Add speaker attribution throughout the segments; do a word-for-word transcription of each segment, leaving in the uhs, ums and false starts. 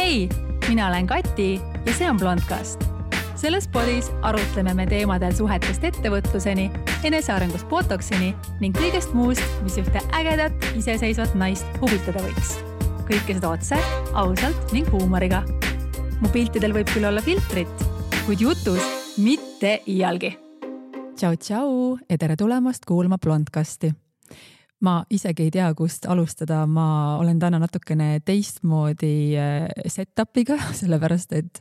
Speaker 1: Hei, mina olen Kati ja see on Blondcast. Selles podis arutleme me teemadel suhetest ettevõtluseni, enesearengust botoksini ning kõigest muust, mis ühte ägedat, iseseisvat naist huvitada võiks. Kõike seda otse, ausalt ning huumoriga. Mu piltidel võib küll olla filtrit, kuid jutus mitte iialgi.
Speaker 2: Tšau, tšau ja tere tulemast kuulma Blondcasti. Ma isegi ei tea, kust alustada. Ma olen täna natukene teistmoodi setupiga, sellepärast et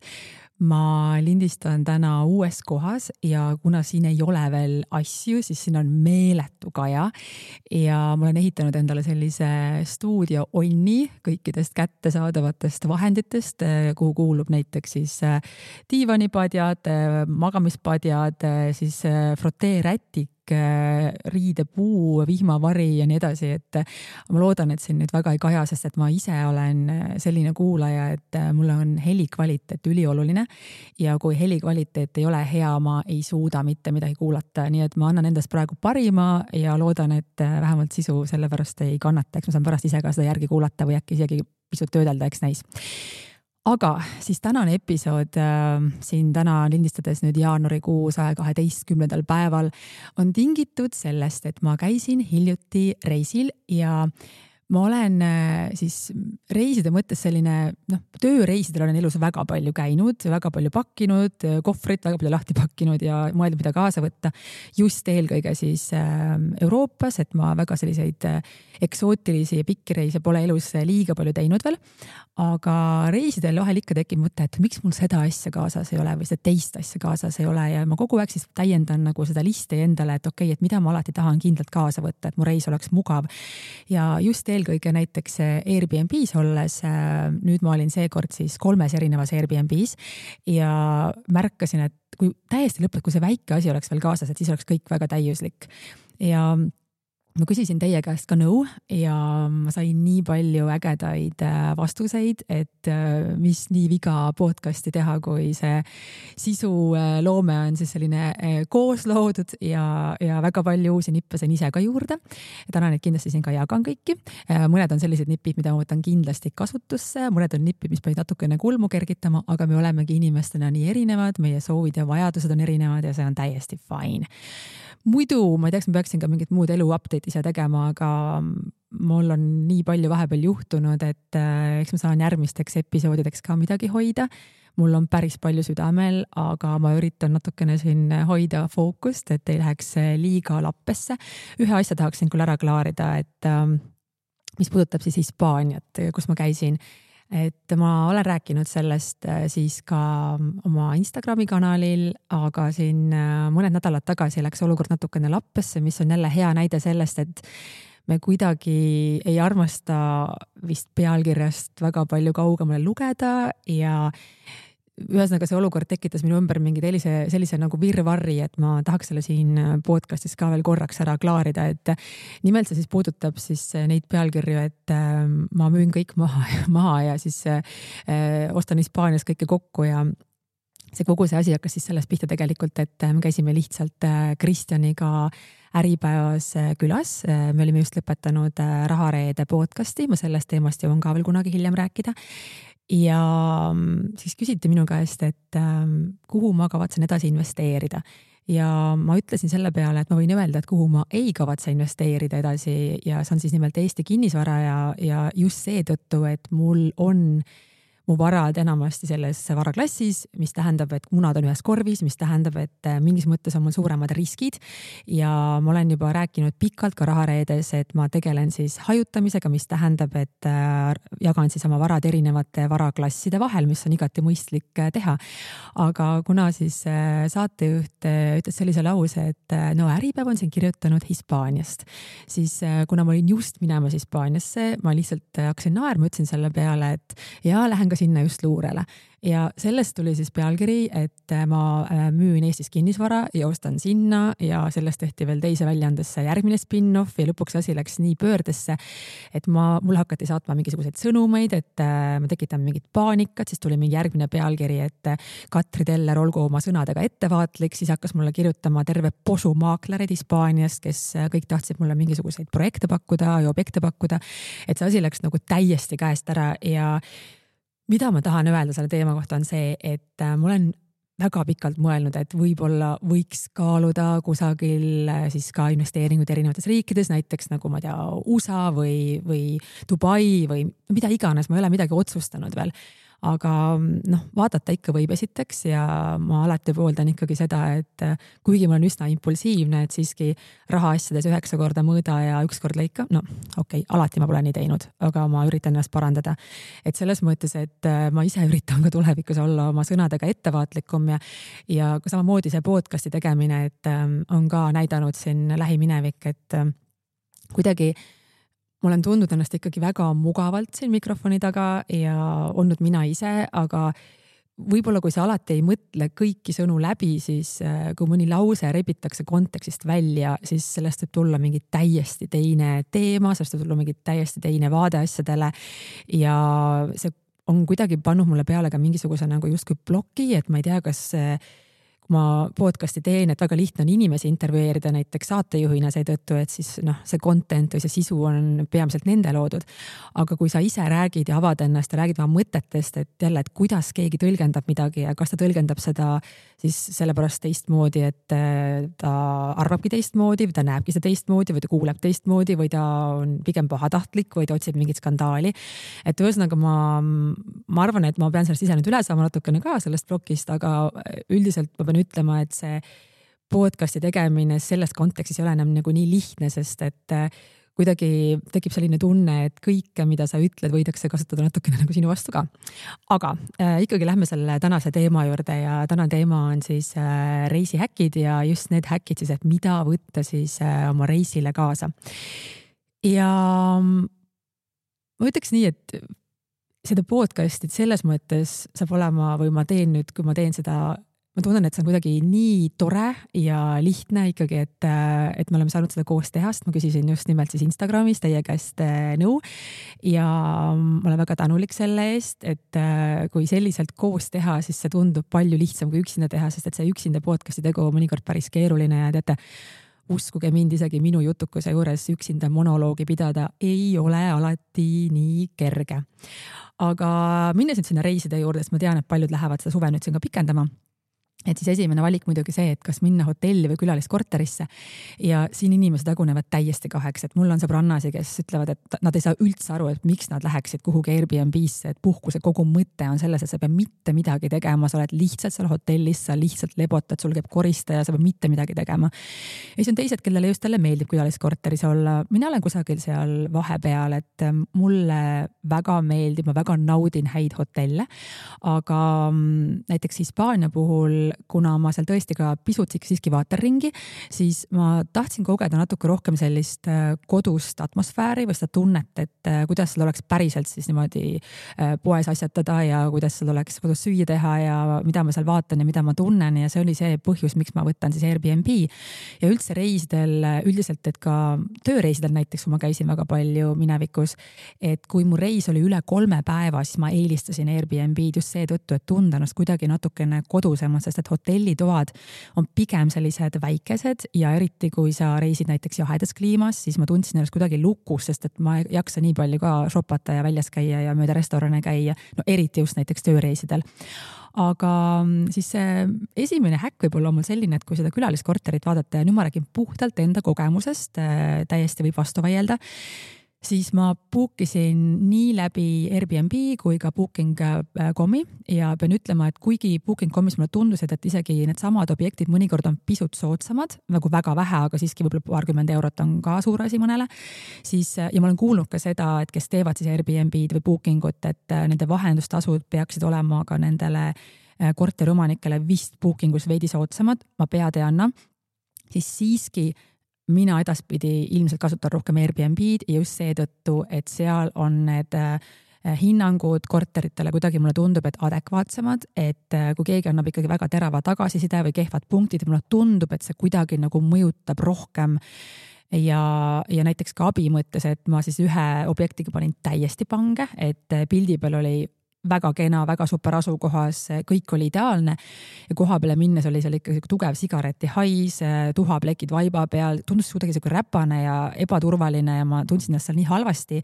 Speaker 2: ma lindistan täna uues kohas ja kuna siin ei ole veel asju, siis siin on meeletu kaja ja ma olen ehitanud endale sellise stuudio onni kõikidest kättesaadavatest vahenditest, kuhu kuulub näiteks siis diivanipadjad, magamispadjad, siis froteerätik, riidepuu, vihmavari ja nii edasi, et ma loodan, et siin nüüd väga ei kaja, sest et ma ise olen selline kuulaja, et mulle on helikvaliteet ülioluline ja kui helikvaliteet ei ole hea, ma ei suuda mitte midagi kuulata, nii et ma annan endast praegu parima ja loodan, et vähemalt sisu selle pärast ei kannata, eks ma saan pärast ise ka seda järgi kuulata või äkki isegi pisut töödelda, eks näis. Aga siis tänane episood äh, siin täna lindistades nüüd jaanuarikuu saja kaheteistkümnendal päeval on tingitud sellest, et ma käisin hiljuti reisil ja ma olen äh, siis reiside mõttes selline, noh, tööreisidel olen elus väga palju käinud, väga palju pakkinud, kohvrit väga palju lahti pakkinud ja mõelnud, mida kaasa võtta. Just eelkõige siis äh, Euroopas, et ma väga selliseid äh, eksootilisi ja pikki reise pole elus liiga palju teinud veel. Aga reisidel vahel ikka tekib mõte, et miks mul seda asja kaasas ei ole või seda teist asja kaasas ei ole ja ma kogu aeg siis täiendan nagu seda listi endale, et okei, et mida ma alati tahan kindlalt kaasa võtta, et mu reis oleks mugav. Ja just eelkõige näiteks Airbnb's olles, nüüd ma olin seekord siis kolmes erinevas Airbnb's ja märkasin, et kui täiesti lõpus, kui see väike asi oleks veel kaasas, et siis oleks kõik väga täiuslik. Ja ma küsisin teie käest ka nõu ja ma sain nii palju ägedaid vastuseid, et mis nii viga podcasti teha, kui see sisu loome on siis selline koos loodud ja, ja väga palju uusi nippe sain ise ka juurde. Ja täna neid kindlasti siin ka jagan kõiki. Mõned on sellised nipid, mida ma võtan kindlasti kasutusse, mõned on nipid, mis peavad natukene kulmu kergitama, aga me olemegi inimestena nii erinevad, meie soovid ja vajadused on erinevad ja see on täiesti fine. Muidu, ma ei teaks, ma peaksin ka mingit muud elu update ise tegema, aga mul on nii palju vahepeal juhtunud, et eks ma saan järgmisteks episoodideks ka midagi hoida. Mul on päris palju südamel, aga ma üritan natukene siin hoida fookust, et ei läheks liiga lappesse. Ühe asja tahaksin küll ära klaarida, et mis puudutab siis Hispaaniat, kus ma käisin. Et ma olen rääkinud sellest siis ka oma Instagrami kanalil, aga siin mõned nädalad tagasi läks olukord natukene lappesse, mis on jälle hea näide sellest, et me kuidagi ei armasta vist pealkirjast väga palju kaugemale lugeda ja ühesõnaga see olukord tekitas minu ümber mingi sellise, sellise nagu virvarri, et ma tahaks selle siin podcastis ka veel korraks ära klaarida, et nimelt see siis puudutab siis neid pealkirju, et ma müün kõik maha, maha ja siis äh, ostan Hispaanias kõike kokku ja see kogu see asi hakkas siis sellest pihta tegelikult, et me käisime lihtsalt Kristjaniga Äripäevas külas. Me olime just lõpetanud Rahareede podcasti, ma sellest teemast jõuan ka veel kunagi hiljem rääkida. Ja siis küsiti minu käest, et kuhu ma kavatsen edasi investeerida. Ja ma ütlesin selle peale, et ma võin öelda, et kuhu ma ei kavatse investeerida edasi ja see on siis nimelt Eesti kinnisvara ja, ja just see tõttu, et mul on mu varad enamasti selles varaklassis, mis tähendab, et munad on ühes korvis, mis tähendab, et mingis mõttes on mul suuremad riskid ja ma olen juba rääkinud pikalt ka Rahareedes, et ma tegelen siis hajutamisega, mis tähendab, et jagan siis oma varad erinevate varaklasside vahel, mis on igati mõistlik teha. Aga kuna siis saatejuht ütles sellise lause, et no Äripäev on siin kirjutanud Hispaaniast, siis kuna ma olin just minemas Hispaaniasse, ma lihtsalt hakkasin naerma, ütlesin selle peale, et ja lähen ka sinna just luurele. Ja sellest tuli siis pealkiri, et ma müün Eestis kinnisvara ja ostan sinna ja sellest tehti veel teise väljaandesse järgmine spin-off ja lõpuks asi läks nii pöördesse, et ma, mul hakati saatma mingisuguseid sõnumeid, et ma tekitan mingit paanikat, siis tuli mingi järgmine pealkiri, et Katri Teller olgu oma sõnadega ettevaatlik, siis hakkas mulle kirjutama terve posu maaklerid Hispaaniast, kes kõik tahtsid mulle mingisuguseid projekte pakkuda ja objekte pakkuda, et see asi läks nagu täiesti käest ära ja mida ma tahan öelda selle teema kohta on see, et ma olen väga pikalt mõelnud, et võib-olla võiks kaaluda kusagil siis ka investeeringuid erinevates riikides, näiteks nagu ma tea, U S A või, või Dubai või mida iganes, ma ei ole midagi otsustanud veel. Aga noh, vaadata ikka võib esiteks ja ma alati pooldan ikkagi seda, et kuigi ma olen üsna impulsiivne, et siiski raha asjades üheksa korda mõõda ja üks kord lõika, no okei, okay, alati ma pole nii teinud, aga ma üritan ennast parandada. Et selles mõttes, et ma ise üritan ka tulevikus olla oma sõnadega ettevaatlikum ja, ja samamoodi see podcasti tegemine, et on ka näidanud siin lähiminevik, et kuidagi ma olen tundnud ennast ikkagi väga mugavalt siin mikrofoni taga ja olnud mina ise, aga võib-olla kui sa alati ei mõtle kõiki sõnu läbi, siis kui mõni lause rebitakse kontekstist välja, siis sellest võib tulla mingi täiesti teine teema, sellest võib tulla mingi täiesti teine vaade asjadele ja see on kuidagi pannud mulle peale ka mingisuguse nagu justkui ploki, et ma ei tea, kas kui ma podcasti teen, et väga lihtne on inimesi intervjueerida näiteks saatejuhina seetõttu, et siis noh, see content või see sisu on peamiselt nende loodud. Aga kui sa ise räägid ja avad ennast ja räägid oma mõtetest, et jälle, et kuidas keegi tõlgendab midagi ja kas ta tõlgendab seda siis sellepärast teistmoodi, et ta arvabki teistmoodi või ta näebki seda teistmoodi või ta kuuleb teistmoodi või ta on pigem pahatahtlik või ta otsib mingit skandaali. Et ühesõnaga ma, ma arvan, et ma pean sellest ise nüüd üle saama natukene ka sellest blokist, aga üldiselt ma pean ütlema, et see podcasti tegemine selles kontekstis ei ole enam nagu nii lihtne, sest et kuidagi tekib selline tunne, et kõike, mida sa ütled, võidakse kasutada natukene nagu sinu vastu ka. Aga äh, ikkagi lähme selle tänase teema juurde ja tänane teema on siis äh, reisihäkid ja just need häkid siis, et mida võtta siis äh, oma reisile kaasa. Ja ma ütleks nii, et seda podcastit selles mõttes saab olema või ma teen nüüd, kui ma teen seda ma tunnen, et see on kuidagi nii tore ja lihtne ikkagi, et, et me oleme saanud seda koos teha, sest ma küsisin just nimelt siis Instagramis teie käest nõu ja ma olen väga tänulik selle eest, et kui selliselt koos teha, siis see tundub palju lihtsam kui üksinda teha, sest et see üksinda podcasti tegu on mõnikord päris keeruline ja teate, uskuge mind isegi minu jutukuse juures üksinda monoloogi pidada ei ole alati nii kerge. Aga minnes nüüd sinna reiside juurde, sest ma tean, et paljud lähevad seda suve nüüd siin ka pikendama. Et siis esimene valik muidugi see, et kas minna hotelli või külaliskorterisse ja siin inimesed jagunevad täiesti kaheks, et mul on sõbrannasi, kes ütlevad, et nad ei saa üldse aru, et miks nad läheksid kuhugi Airbnb-sse, et puhkuse kogu mõte on selles, et sa pead mitte midagi tegema, sa oled lihtsalt seal hotellis, sa lihtsalt lebotad, sul käib koristaja, sa pead mitte midagi tegema. Ja siis on teised, kellele just talle meeldib külaliskorteris olla. Mina olen kusagil seal vahepeal, et mulle väga meeldib, ma väga naudin häid hotelle, aga näiteks Hispaania puhul kuna ma seal tõesti ka pisut siiski vaatan ringi, siis ma tahtsin kogeda natuke rohkem sellist kodust atmosfääri või seda tunnet, et kuidas seal oleks päriselt siis niimoodi poes asjatada ja kuidas seal oleks kodus süüa teha ja mida ma seal vaatan ja mida ma tunnen ja see oli see põhjus, miks ma võtan siis Airbnb ja üldse reisidel üldiselt, et ka tööreisidel näiteks, kui ma käisin väga palju minevikus, et kui mu reis oli üle kolme päeva, siis ma eelistasin Airbnb-d just seetõttu, et tunda ennast kuidagi natukene kodusemad, sest et hotellitoad on pigem sellised väikesed ja eriti kui sa reisid näiteks jahedas kliimas, siis ma tundsin ennast kuidagi lukus, sest et ma ei jaksa nii palju ka shopata ja väljas käia ja mööda restorane käia, no eriti just näiteks tööreisidel. Aga siis see esimene häkk võib olla mul selline, et kui seda külaliskorterit vaadata ja nüüd ma räägin puhtalt enda kogemusest, täiesti võib vastu vaielda, siis ma bookisin nii läbi Airbnb kui ka booking dot com ja pean ütlema, et kuigi booking dot comis mulle tundus, et isegi need samad objektid mõnikord on pisut soodsamad, nagu väga vähe, aga siiski võib-olla paarkümmend eurot on ka suur asi mõnele, siis ja ma olen kuulnud ka seda, et kes teevad siis Airbnb-d või booking ut, et nende vahendustasud peaksid olema ka nendele korteriomanikele vist bookingus veidi soodsamad, ma pead ei anna, siis siiski mina edaspidi ilmselt kasutan rohkem Airbnb-d ja just seetõttu, et seal on need hinnangud korteritele kuidagi mulle tundub, et adekvaatsemad, et kui keegi annab ikkagi väga terava tagasiside või kehvad punktid, mulle tundub, et see kuidagi nagu mõjutab rohkem ja, ja näiteks ka abi mõttes, et ma siis ühe objektiga panin täiesti pange, et pildi peal oli väga kena, väga super asukohas, kõik oli ideaalne ja koha peale minnes oli seal ikka tugev sigareti hais, tuhaplekid vaiba peal, tundus kuidagi siuke räpane ja ebaturvaline ja ma tundsin ennast seal nii halvasti,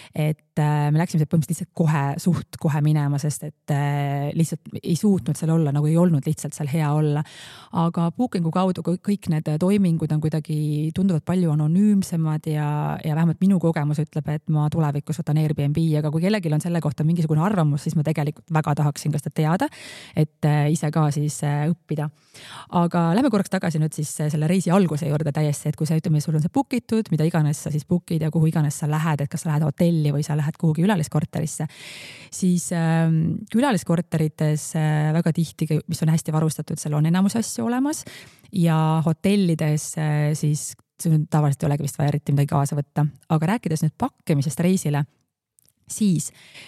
Speaker 2: et me läksime põhimõtteliselt lihtsalt kohe, suht kohe minema, sest et lihtsalt ei suutnud seal olla, nagu ei olnud lihtsalt seal hea olla. Aga Bookingu kaudu kõik need toimingud on kuidagi tunduvad palju anonüümsemad ja, ja vähemalt minu kogemus ütleb, et ma tulevikus võtan Airbnb, aga kui kellelgi on selle kohta mingisugune arvamus, siis ma tegelikult väga tahaksin ka seda teada, et ise ka siis õppida. Aga lähme korraks tagasi nüüd siis selle reisi alguse juurde täiesti, et kui sa ütleme, sul on see book itud, mida iganes sa siis bookid ja kuhu iganes sa lähed, et kas sa lähed hotelli või sa lähed kuhugi külaliskorterisse, siis äh, külaliskorterites äh, väga tihti, mis on hästi varustatud, seal on enamus asju olemas ja hotellides äh, siis tavaliselt ei olegi vist vaja eriti midagi kaasa võtta. Aga rääkides nüüd pakkimisest reisile, siis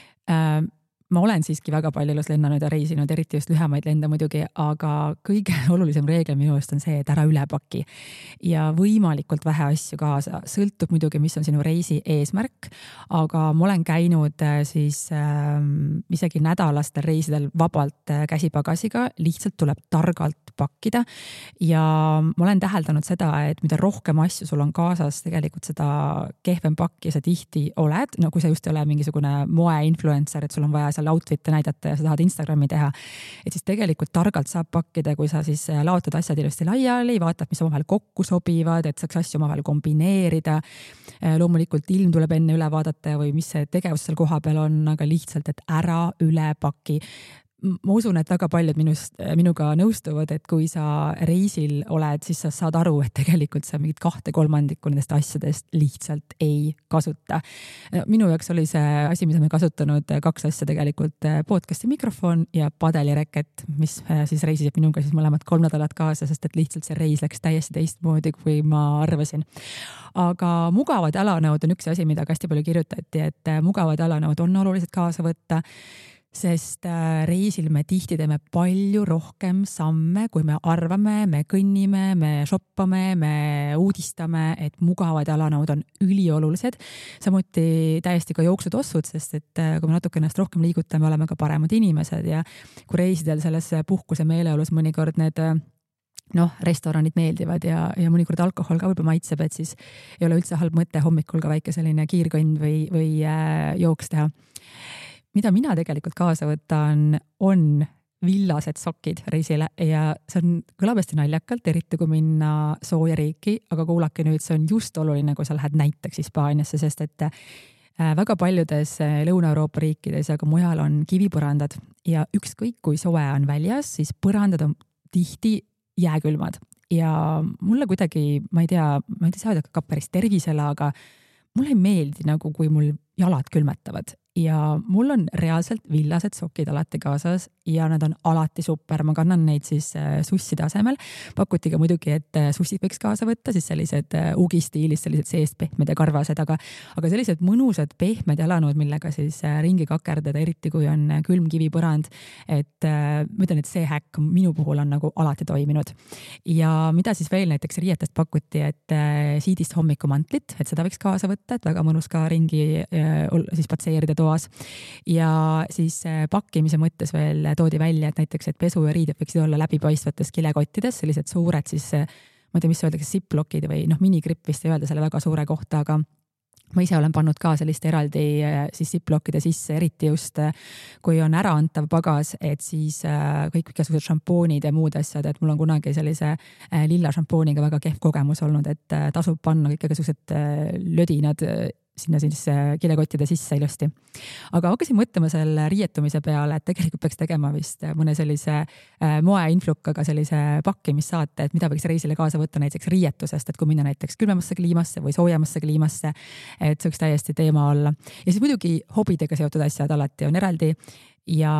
Speaker 2: äh, ma olen siiski väga palju elus lennanud ja reisinud, eriti just lühemaid lende muidugi, aga kõige olulisem reegel minu eest on see, et ära ülepaki ja võimalikult vähe asju kaasa. Sõltub muidugi, mis on sinu reisi eesmärk, aga ma olen käinud siis äh, isegi nädalastel reisidel vabalt käsipagasiga, lihtsalt tuleb targalt pakkida ja ma olen täheldanud seda, et mida rohkem asju sul on kaasas, tegelikult seda kehvem pakki sa tihti oled, no kui sa just ei ole mingisugune moe-influencer, et sul on vaja outfit'e näidata ja sa tahad Instagrami teha, et siis tegelikult targalt saab pakkida, kui sa siis laotad asjad ilusti laiali, vaatad, mis omavahel kokku sobivad, et saaks asju omavahel kombineerida. Loomulikult ilm tuleb enne üle vaadata või mis see tegevus seal koha peal on, aga lihtsalt, et ära üle paki. Ma usun, et väga paljud minust, minuga nõustuvad, et kui sa reisil oled, siis sa saad aru, et tegelikult sa mingid kahte kolmandikku nendest asjadest lihtsalt ei kasuta. Minu jaoks oli see asi, mida me kasutanud, kaks asja tegelikult, podcasti mikrofon ja padelireket, mis siis reisisid minuga siis mõlemad kolm nädalat kaasa, sest et lihtsalt see reis läks täiesti teistmoodi, kui ma arvasin. Aga mugavad jalanõud on üks asi, mida hästi palju kirjutati, et mugavad jalanõud on olulised kaasa võtta, sest reisil me tihti teeme palju rohkem samme, kui me arvame, me kõnnime, me shoppame, me uudistame, et mugavad jalanõud on üliolulised. Samuti täiesti ka jooksutossud, sest et kui me natuke ennast rohkem liigutame, oleme ka paremad inimesed ja kui reisidel selles puhkuse meeleolus mõnikord need noh, restoranid meeldivad ja, ja mõnikord alkohol ka võib-olla maitseb, et siis ei ole üldse halb mõte hommikul ka väike selline kiirkõnn või, või äh, jooks teha. Mida mina tegelikult kaasa võtan, on villased sokid reisile ja see on kõlab hästi naljakalt, eriti kui minna sooja riiki, aga kuulake nüüd, see on just oluline, kui sa lähed näiteks Hispaaniasse, sest et väga paljudes Lõuna-Euroopa riikides ja ka mujal on kivipõrandad ja ükskõik kui soe on väljas, siis põrandad on tihti jääkülmad ja mulle kuidagi, ma ei tea, ma ei tea, see ka päris tervisele, aga mulle ei meeldi nagu, kui mul jalad külmetavad ja mul on reaalselt villased sokid alati kaasas ja nad on alati super, ma kannan neid siis susside asemel. Pakuti ka muidugi, et sussid võiks kaasa võtta, siis sellised ugistiilis, sellised seest pehmed ja karvased, aga, aga sellised mõnusad pehmed jalanõud, millega siis ringi kakerdada, eriti kui on külm kivipõrand, et ma ütlen, et see häkk minu puhul on nagu alati toiminud. Ja mida siis veel näiteks riietest pakuti, et siidist hommikumantlit, et seda võiks kaasa võtta, et väga mõnus ka ringi siis patseerida toas. Ja siis pakkimise mõttes veel toodi välja, et näiteks, et pesu ja riided võiksid olla läbipaistvates kilekottides, sellised suured siis, ma ei tea, mis öeldakse, ziplockid või noh, minigripp vist ei öelda selle väga suure kohta, aga ma ise olen pannud ka sellist eraldi siis ziplockide sisse, eriti just kui on äraantav pagas, et siis kõik igasugused šampoonid ja muud asjad, et mul on kunagi sellise lilla šampooniga väga kehv kogemus olnud, et tasub panna kõik igasugused lödinad sinna siis kilekottide sisse ilusti. Aga hakkasin mõtlema selle riietumise peale, et tegelikult peaks tegema vist mõne sellise moeinflukaga sellise pakkimissaate, et mida võiks reisile kaasa võtta näiteks riietusest, et kui minna näiteks külmemasse kliimasse või soojemasse kliimasse, et see võiks täiesti teema olla. Ja siis muidugi hobidega seotud asjad alati on eraldi ja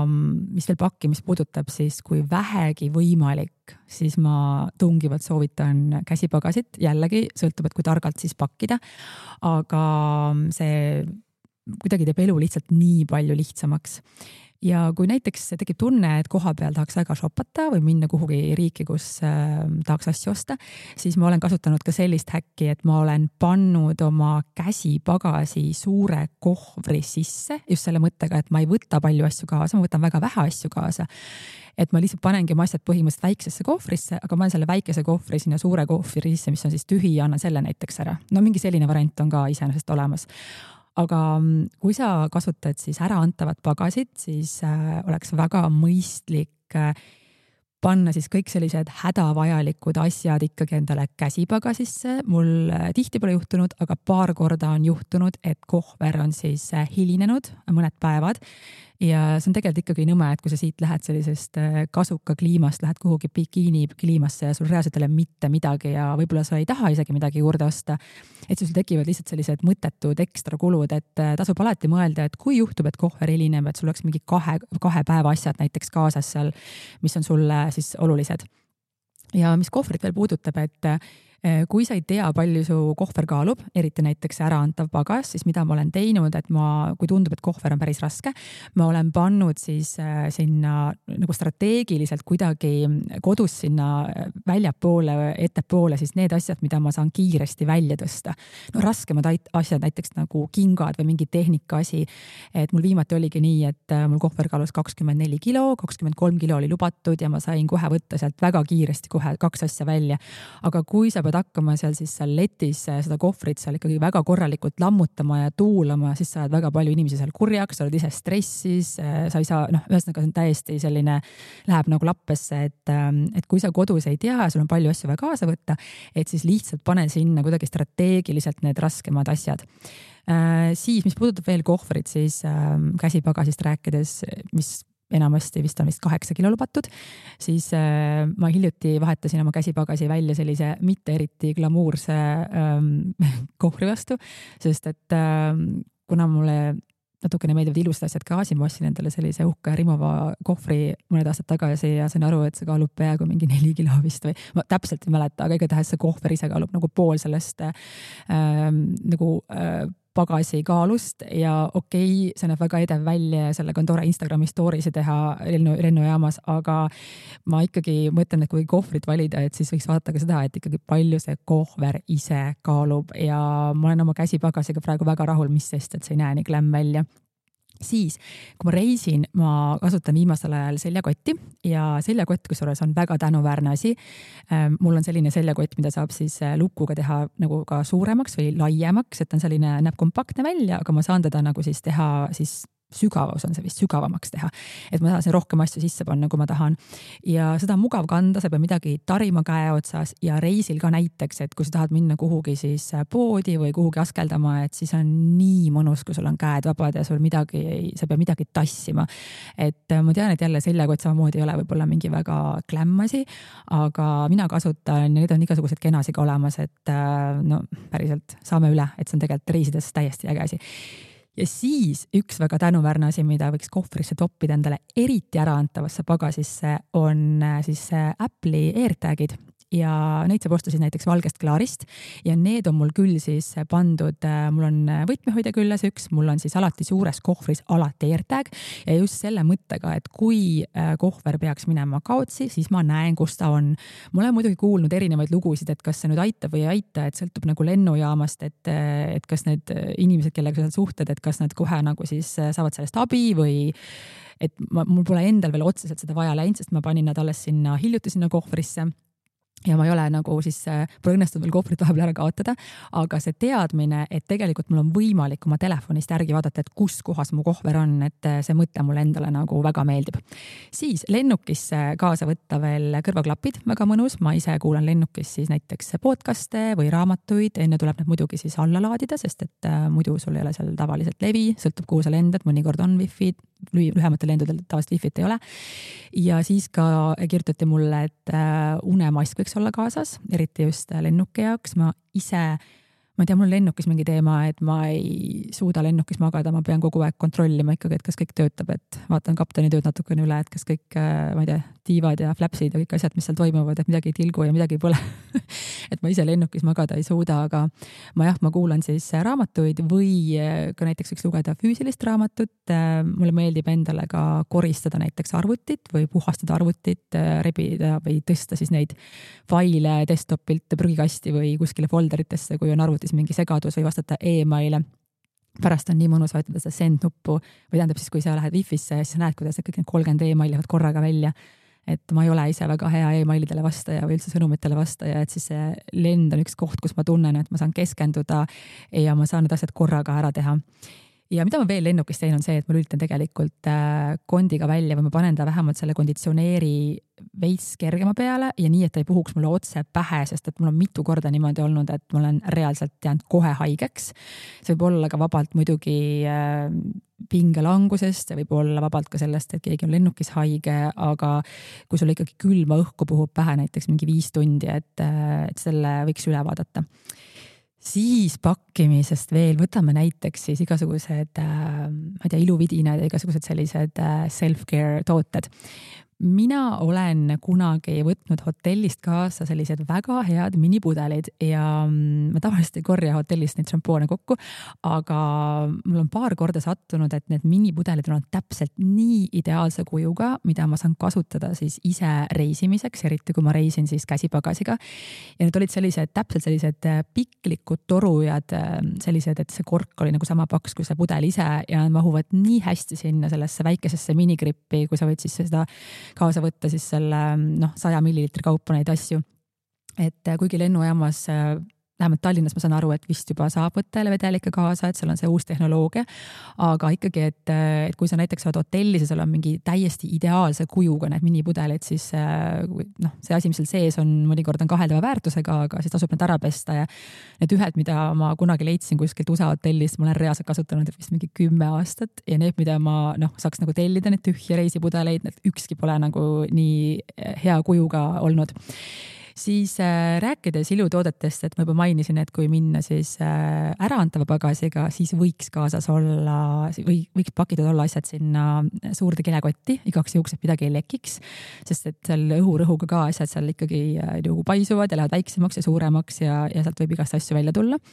Speaker 2: mis veel pakkimist puudutab, siis kui vähegi võimalik, siis ma tungivalt soovitan käsipagasit, jällegi sõltub, et kui targalt siis pakkida, aga see kuidagi teeb elu lihtsalt nii palju lihtsamaks. ja kui näiteks tekib tunne, et koha peal tahaks väga shopata või minna kuhugi riiki, kus äh, tahaks asju osta, siis ma olen kasutanud ka sellist häkki, et ma olen pannud oma käsipagasi suure kohvri sisse just selle mõttega, et ma ei võta palju asju kaasa, ma võtan väga vähe asju kaasa. Et ma lihtsalt panengi oma asjad põhimõtteliselt väiksesse kohvrisse, aga ma olen selle väikese kohvri sinna suure kohvri sisse, mis on siis tühi ja annan selle näiteks ära. No mingi selline variant on ka iseenesest olemas. Aga kui sa kasutad siis äraantavat pagasit, siis äh, oleks väga mõistlik äh, panna siis kõik sellised hädavajalikud asjad ikkagi endale käsipagasisse. Mul äh, tihti pole juhtunud, aga paar korda on juhtunud, et kohver on siis äh, hilinenud mõned päevad. Ja see on tegelikult ikkagi nõme, et kui sa siit lähed sellisest kasuka kliimast, lähed kuhugi bikiini kliimasse ja sul reaalselt ei ole mitte midagi ja võib-olla sa ei taha isegi midagi juurde osta, et sul tekivad lihtsalt sellised mõttetud ekstra kulud, et tasub alati mõelda, et kui juhtub, et kohver hilineb, et sul oleks mingi kahe, kahe päeva asjad näiteks kaasas seal, mis on sulle siis olulised. Ja mis kohvrit veel puudutab, et kui sa ei tea, palju su kohver kaalub, eriti näiteks äraantav pagas, siis mida ma olen teinud, et ma, kui tundub, et kohver on päris raske, ma olen pannud siis sinna nagu strateegiliselt kuidagi kodus sinna väljapoole, ettepoole siis need asjad, mida ma saan kiiresti välja tõsta. No raskemad asjad, näiteks nagu kingad või mingi tehnika asi, et mul viimati oligi nii, et mul kohver kaalus kakskümmend neli kilo, kakskümmend kolm kilo oli lubatud ja ma sain kohe võtta sealt väga kiiresti kohe kaks asja välja. Aga kui sa hakkama seal siis seal letis seda kohvrit seal ikkagi väga korralikult lammutama ja tuulama, siis sa oled väga palju inimesi seal kurjaks, sa oled ise stressis, sa ei saa, noh, ühesõnaga see on täiesti selline, läheb nagu lappesse, et, et kui sa kodus ei tea, sul on palju asju vaja kaasa võtta, et siis lihtsalt pane sinna kuidagi strateegiliselt need raskemad asjad. Äh, siis, mis puudutab veel kohvrit, siis äh, käsipagasist rääkides, mis enamasti vist on vist kaheksa kilo lubatud, siis äh, ma hiljuti vahetasin oma käsipagasi välja sellise mitte eriti glamuurse ähm, kohvri vastu, sest et äh, kuna mulle natukene meeldivad ilusad asjad ka, siis ma ostsin endale sellise uhke Rimova kohvri mõned aastad tagasi ja sain aru, et see kaalub peaaegu mingi neli kilo vist või ma täpselt ei mäleta, aga igatahes see kohver ise kaalub nagu pool sellest äh, nagu äh, pagasi kaalust ja okei, okay, see näeb väga edev välja ja sellega on tore Instagrami story'si teha lennu, lennujaamas, aga ma ikkagi mõtlen, et kui kohvrit valida, et siis võiks vaadata ka seda, et ikkagi palju see kohver ise kaalub ja ma olen oma käsipagasiga praegu väga rahul, mis sest, et see ei näe nii glam välja. Siis, kui ma reisin, ma kasutan viimasel ajal seljakotti ja seljakott, kusjuures on väga tänuväärne asi. Mul on selline seljakott, mida saab siis lukuga teha nagu ka suuremaks või laiemaks, et on selline, näeb kompaktne välja, aga ma saan teda nagu siis teha siis sügavus on see vist sügavamaks teha, et ma saan rohkem asju sisse panna, kui ma tahan. Ja seda on mugav kanda, sa pead midagi tarima käe otsas ja reisil ka näiteks, et kui sa tahad minna kuhugi siis poodi või kuhugi askeldama, et siis on nii mõnus, kui sul on käed vabad ja sul midagi, sa pead midagi tassima. Et ma tean, et jälle seljakott samamoodi ei ole võib-olla mingi väga klämmasi, aga mina kasutan ja need on igasugused kenasid ka olemas, et no päriselt saame üle, et see on tegelikult reisides täiesti äge asi. Ja siis üks väga tänuväärne asi, mida võiks kohvrisse toppida endale eriti äraantavasse pagasisse, on siis Apple'i AirTagid. Ja neid saab osta siis näiteks valgest klaarist ja need on mul küll siis pandud, mul on võtmehoidja külles üks, mul on siis alati suures kohvris alati AirTag ja just selle mõttega, et kui kohver peaks minema kaotsi, siis ma näen, kus ta on. Ma olen muidugi kuulnud erinevaid lugusid, et kas see nüüd aitab või ei aita, et sõltub nagu lennujaamast, et, et kas need inimesed, kellega sa suhted, et kas nad kohe nagu siis saavad sellest abi või et ma, mul pole endal veel otseselt seda vaja läinud, sest ma panin nad alles sinna hiljuti sinna kohvrisse. Ja ma ei ole nagu siis, pole õnnestunud veel kohvrit vahepeal ära kaotada, aga see teadmine, et tegelikult mul on võimalik oma telefonist järgi vaadata, et kus kohas mu kohver on, et see mõte mulle endale nagu väga meeldib. Siis lennukisse kaasa võtta veel kõrvaklapid, väga mõnus, ma ise kuulan lennukis siis näiteks podcaste või raamatuid, enne tuleb need muidugi siis alla laadida, sest et muidu sul ei ole seal tavaliselt levi, sõltub kuhu sa lendad, mõnikord on wifi, lühematel lendudel tavalist wifit ei ole. Ja siis ka kirjutati mulle, et unemask võiks olla kaasas, eriti just lennuki jaoks. Ma ise ma ei tea, mul lennukis mingi teema, et ma ei suuda lennukis magada, ma pean kogu aeg kontrollima ikkagi, et kas kõik töötab, et vaatan kapteni tööd natukene üle, et kas kõik, ma ei tea, tiivad ja flapsid ja kõik asjad, mis seal toimuvad, et midagi ei tilgu ja midagi pole. et ma ise lennukis magada ei suuda, aga ma jah, ma kuulan siis raamatuid või ka näiteks võiks lugeda füüsilist raamatut. Mulle meeldib endale ka koristada näiteks arvutit või puhastada arvutit, rebida või tõsta siis neid faile desktopilt prügikasti või kuskile folderitesse, kui on arvutis mingi segadus või vastata e-maile. Pärast on nii mõnus vajutada seda send nuppu või tähendab siis, kui sa lähed Wi-Fisse ja siis näed, kuidas kõik need kolmkümmend e-maili lähevad korraga välja. Et ma ei ole ise väga hea e-mailidele vastaja või üldse sõnumitele vastaja, et siis see lend on üks koht, kus ma tunnen, et ma saan keskenduda ja ma saan need asjad korraga ära teha. Ja mida ma veel lennukis teen, on see, et ma lülitan tegelikult kondiga välja või ma panen ta vähemalt selle konditsioneeri veits kergema peale ja nii, et ta ei puhuks mulle otse pähe, sest et mul on mitu korda niimoodi olnud, et ma olen reaalselt jäänud kohe haigeks. See võib olla ka vabalt muidugi pingelangusest, see võib olla vabalt ka sellest, et keegi on lennukis haige, aga kui sul ikkagi külma õhku puhub pähe näiteks mingi viis tundi, et, et selle võiks üle vaadata. Siis pakkimisest veel, võtame näiteks siis igasugused, ma ei tea, iluvidinad ja igasugused sellised self-care tooted. Mina olen kunagi võtnud hotellist kaasa sellised väga head minipudelid ja ma tavaliselt ei korja hotellist neid šampoone kokku, aga mul on paar korda sattunud, et need minipudelid on täpselt nii ideaalse kujuga, mida ma saan kasutada siis ise reisimiseks, eriti kui ma reisin siis käsipagasiga. Ja need olid sellised, täpselt sellised piklikud torujad, sellised, et see kork oli nagu sama paks kui see pudel ise ja nad mahuvad nii hästi sinna sellesse väikesesse minigrippi, kui sa võid siis seda kaasa võtta siis selle noh, saja milliliitri kaupa neid asju. Et kuigi lennujaamas, vähemalt Tallinnas ma saan aru, et vist juba saab võtta vedelike kaasa, et seal on see uus tehnoloogia, aga ikkagi, et, et kui sa näiteks saad hotelli, seal on mingi täiesti ideaalse kujuga need minipudelid, siis noh, see asi, mis seal sees on, mõnikord on kaheldava väärtusega, aga siis tasub need ära pesta ja need ühed, mida ma kunagi leidsin kuskilt U S A hotellist, ma olen reaalselt kasutanud vist mingi kümme aastat ja need, mida ma noh, saaks nagu tellida, need tühja reisipudeleid, need ükski pole nagu nii hea kujuga olnud. Siis äh, rääkides ilutoodetest, et ma juba mainisin, et kui minna siis äh, äraantava pagasiga, siis võiks kaasas olla või võiks pakitud olla asjad sinna suurde kilekotti, igaks juhuks, et midagi ei lekiks, sest et seal õhurõhuga ka asjad seal ikkagi äh, nagu paisuvad ja lähevad väiksemaks ja suuremaks ja, ja sealt võib igast asju välja tulla.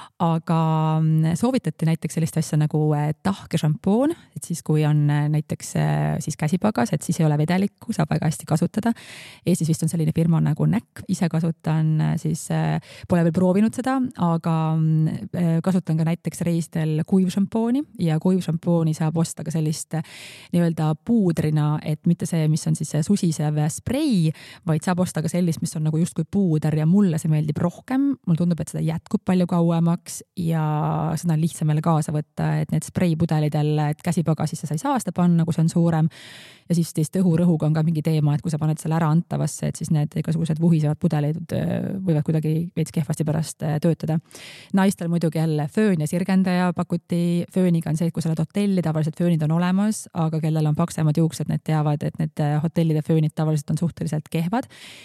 Speaker 2: Aga soovitati näiteks sellist asja nagu tahke šampoon, et siis kui on näiteks siis käsipagas, et siis ei ole vedelikku, saab väga hästi kasutada. Eestis vist on selline firma nagu Näk, ise kasutan, siis pole veel proovinud seda, aga kasutan ka näiteks reisidel kuivšampooni ja kuivšampooni saab osta ka sellist nii-öelda puudrina, et mitte see, mis on siis susisev sprei, vaid saab osta ka sellist, mis on nagu justkui puuder ja mulle see meeldib rohkem. Mul tundub, et seda jätkub palju kauemaks ja seda on lihtsam meile kaasa võtta, et need spreipudelidel, et käsipagasisse sa ei saa seda panna, kui see on suurem. Ja siis teist õhurõhuga on ka mingi teema, et kui sa paned selle ära antavasse, et siis need igasugused vuhisevad pudelid võivad kuidagi veits kehvasti pärast töötada. Naistel muidugi jälle föön ja sirgendaja pakuti. Fööniga on see, et kui sa oled hotelli, tavaliselt föönid on olemas, aga kellel on paksemad juuksed, need teavad, et need hotellide föönid tavaliselt on suhteliselt kehvad.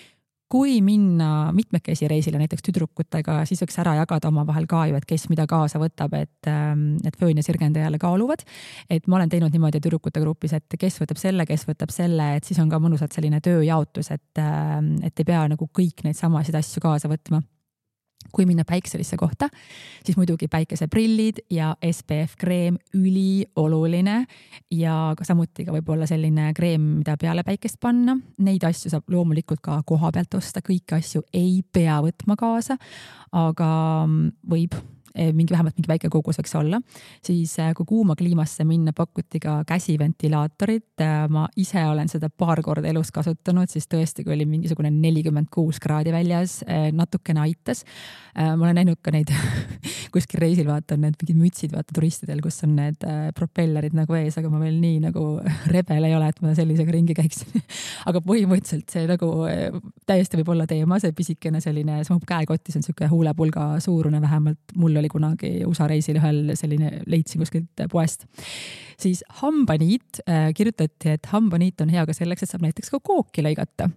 Speaker 2: Kui minna mitmekesi reisile näiteks tüdrukutega, siis võiks ära jagada oma vahel ka ju, et kes mida kaasa võtab, et, et föön ja sirgendajale kaaluvad. Et ma olen teinud niimoodi tüdrukute grupis, et kes võtab selle, kes võtab selle, et siis on ka mõnusalt selline tööjaotus, et, et ei pea nagu kõik neid samasid asju kaasa võtma. Kui minna päikselisse kohta, siis muidugi päikeseprillid ja S P F kreem üli oluline ja ka samuti ka võib-olla selline kreem, mida peale päikest panna. Neid asju saab loomulikult ka koha pealt osta, kõiki asju ei pea võtma kaasa, aga võib mingi vähemalt mingi väike kogus võiks olla. Siis kui kuuma kliimasse minna, pakuti ka käsiventilaatorit. Ma ise olen seda paar korda elus kasutanud, siis tõesti, kui oli mingisugune nelikümmend kuus kraadi väljas, natukene aitas. Ma olen näinud ka neid kuskil reisil, vaatan need mingid mütsid, vaata turistidel, kus on need propellerid nagu ees, aga ma veel nii nagu rebel ei ole, et ma sellisega ringi käiksin. Aga põhimõtteliselt see nagu täiesti võib olla teema, see pisikene selline, see käekotis on selline huulepulga suurune, vähemalt mul oli oli kunagi U S A reisil ühel selline, leidsin kuskilt poest. Siis hambaniit, kirjutati, et hambaniit on hea ka selleks, et saab näiteks ka kooki lõigata.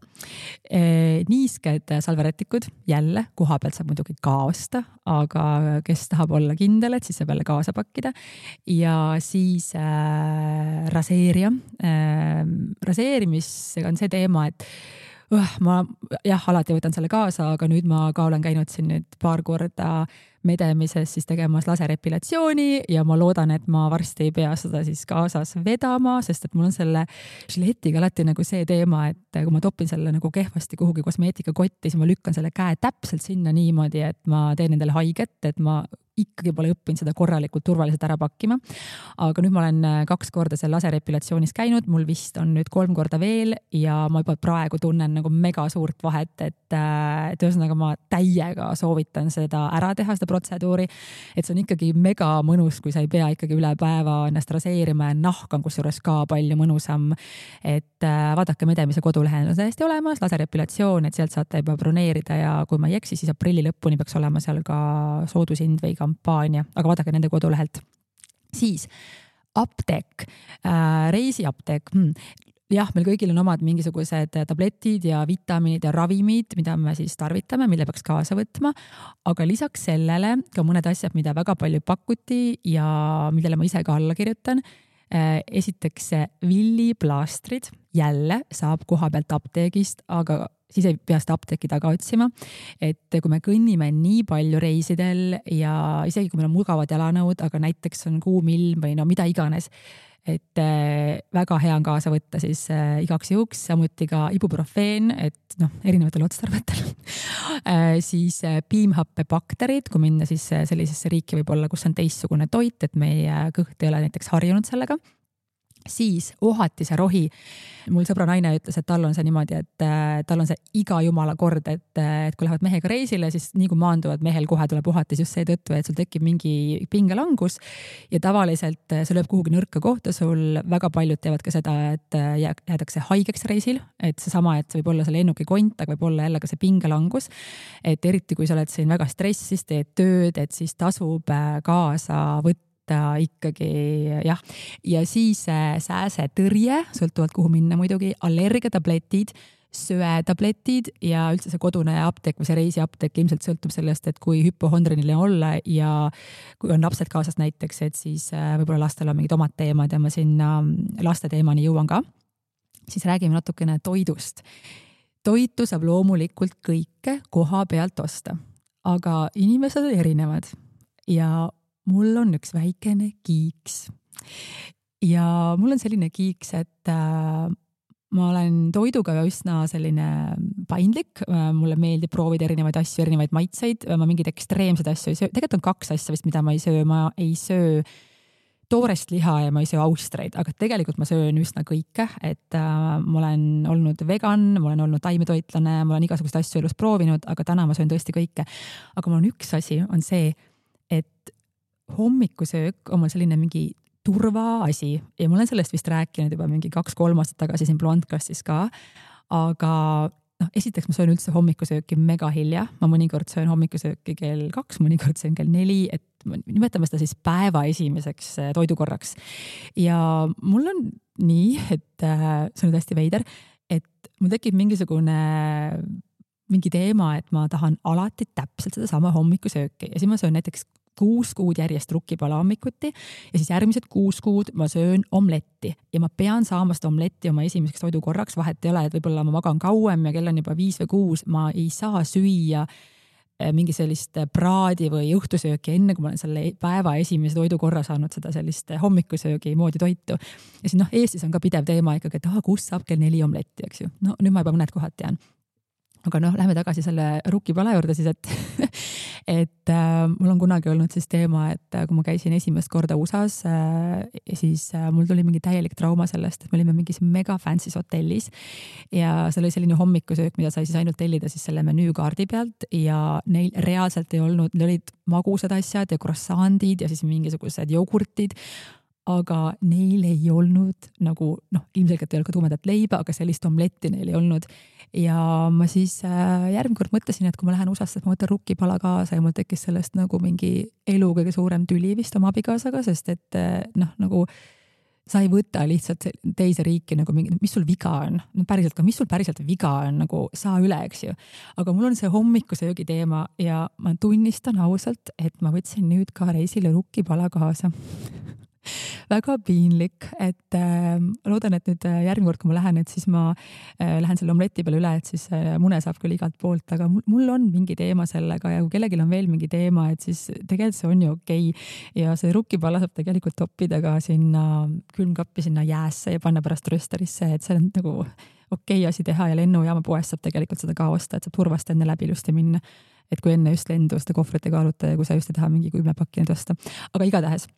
Speaker 2: Niisked salverätikud, jälle, koha pealt saab muidugi ka osta, aga kes tahab olla kindel, et siis saab jälle kaasa pakkida. Ja siis äh, raseerija. Äh, raseerimisega on see teema, et uh, ma jah, alati võtan selle kaasa, aga nüüd ma ka olen käinud siin nüüd paar korda medemises siis tegemas laserepilatsiooni ja ma loodan, et ma varsti ei pea seda siis kaasas vedama, sest et mul on selle žiletiga alati nagu see teema, et kui ma topin selle nagu kehvasti kuhugi kosmeetikakotti, siis ma lükkan selle käe täpselt sinna niimoodi, et ma teen endale haiget, et ma ikkagi pole õppinud seda korralikult turvaliselt ära pakkima. Aga nüüd ma olen kaks korda seal laserepilatsioonis käinud, mul vist on nüüd kolm korda veel ja ma juba praegu tunnen nagu mega suurt vahet, et, et ühesõnaga ma täiega soovitan seda ära teha, seda protseduuri, et see on ikkagi mega mõnus, kui sa ei pea ikkagi üle päeva ennast raseerima ja nahk on kusjuures ka palju mõnusam. Et vaadake Medemise kodulehel on täiesti olemas, laserepilatsioon, et sealt saate juba broneerida ja kui ma ei eksi, siis aprilli lõpuni peaks olema seal ka soodushind või kampaania, aga vaadake nende kodulehelt. Siis apteek, reisiapteek. Hmm. Jah, meil kõigil on omad mingisugused tabletid ja vitamiinid ja ravimid, mida me siis tarvitame, mille peaks kaasa võtma. Aga lisaks sellele ka mõned asjad, mida väga palju pakuti ja millele ma ise ka alla kirjutan. Esiteks villiplaastrid jälle saab koha pealt apteegist, aga siis ei pea seda apteeki taga otsima. Et kui me kõnnime nii palju reisidel ja isegi kui meil on mugavad jalanõud, aga näiteks on kuum ilm või no mida iganes, et väga hea on kaasa võtta siis igaks juhuks, samuti ka ibuprofeen, et noh, erinevatel otstarvetel. Siis piimhappebakterid, kui minna siis sellisesse riiki võib-olla, kus on teistsugune toit, et meie kõht ei ole näiteks harjunud sellega. Siis ohatise rohi. Mul sõbra naine ütles, et tal on see niimoodi, et tal on see iga jumala kord, et, et kui lähevad mehega reisile, siis nii kui maanduvad, mehel kohe tuleb ohatis just seetõttu, et sul tekib mingi pingelangus ja tavaliselt see lööb kuhugi nõrka kohta. Sul väga paljud teevad ka seda, et jäädakse haigeks reisil, et see sama, et see võib olla see lennukikont, aga võib olla jälle ka see pingelangus. Et eriti kui sa oled siin väga stressis, teed tööd, et siis tasub kaasa võtta ikkagi, jah. Ja siis sääsetõrje, sõltuvalt kuhu minna muidugi, allergiatabletid, söetabletid ja üldse see kodune apteek või see reisiapteek ilmselt sõltub sellest, et kui hüpohondriline olla ja kui on lapsed kaasas näiteks, et siis võib-olla lastel on mingid omad teemad ja ma sinna laste teemani jõuan ka. Siis räägime natukene toidust. Toitu saab loomulikult kõike koha pealt osta, aga inimesed on erinevad ja mul on üks väikene kiiks ja mul on selline kiiks, et äh, ma olen toiduga üsna selline paindlik, mulle meeldib proovida erinevaid asju, erinevaid maitseid, ma mingeid ekstreemseid asju ei söö, tegelikult on kaks asja vist, mida ma ei söö, ma ei söö toorest liha ja ma ei söö austreid, aga tegelikult ma söön üsna kõike, et äh, ma olen olnud vegan, ma olen olnud taimetoitlane, ma olen igasugust asju elus proovinud, aga täna ma söön tõesti kõike. Aga mul on üks asi, on see, et hommikusöök on mul selline mingi turvaasi ja ma olen sellest vist rääkinud juba mingi kaks-kolm aastat tagasi siin Blondcastis ka, aga noh, esiteks ma söön üldse hommikusööki mega hilja, ma mõnikord söön hommikusööki kell kaks, mõnikord söön kell neli, et nimetame seda siis päeva esimeseks toidukorraks. Ja mul on nii, et see on täiesti veider, et mul tekib mingisugune mingi teema, et ma tahan alati täpselt seda sama hommikusööki ja siis ma söön näiteks kuus kuud järjest rukkipala hommikuti ja siis järgmised kuus kuud ma söön omletti ja ma pean saama seda omletti oma esimeseks toidukorraks, vahet ei ole, et võib-olla ma magan kauem ja kell on juba viis või kuus, ma ei saa süüa mingi sellist praadi või õhtusööki enne, kui ma olen selle päeva esimese toidukorra saanud seda sellist hommikusöögi moodi toitu. Ja siis noh, Eestis on ka pidev teema ikkagi, et ah, kus saab kell neli omletti, eks ju. No nüüd ma juba mõned kohad tean. Aga noh, lähme tagasi selle rukkipala juurde siis, et, et äh, mul on kunagi olnud siis teema, et kui ma käisin esimest korda U S A-s, äh, siis äh, mul tuli mingi täielik trauma sellest, et me olime mingis mega fancy's hotellis ja see oli selline hommikusöök, mida sai siis ainult tellida siis selle menüükaardi pealt ja neil reaalselt ei olnud, neil olid magusad asjad ja croissandid ja siis mingisugused jogurtid, aga neil ei olnud nagu, noh, ilmselgelt ei olnud ka tumedat leiba, aga sellist omletti neil ei olnud. Ja ma siis äh, järgmine kord mõtlesin, et kui ma lähen U S A-sse, et ma võtan rukkipala kaasa ja mul tekkis sellest nagu mingi elu kõige suurem tüli vist oma abikaasaga, sest et noh, nagu sa ei võta lihtsalt teise riiki nagu mingi, mis sul viga on, no päriselt ka, mis sul päriselt viga on, nagu saa üle, eks ju. Aga mul on see hommikussöögi teema ja ma tunnistan ausalt, et ma võtsin nüüd ka reisile rukkipala kaasa. Väga piinlik, et äh, loodan, et nüüd järgmine kord, kui ma lähen, et siis ma äh, lähen selle omleti peale üle, et siis äh, mune saab küll igalt poolt, aga mul, mul on mingi teema sellega ja kui kellelgi on veel mingi teema, et siis tegelikult see on ju okei. Ja see rukkipala saab tegelikult toppida ka sinna külmkappi, sinna jäässe ja panna pärast rösterisse, et see on nagu okei asi teha ja lennujaama poest saab tegelikult seda ka osta, et saab turvast enne läbi ilusti minna. Et kui enne just lendu seda kohvrite kaaluta ja kui sa just ei taha mingi kümme pakki nüüd osta. Aga igatahes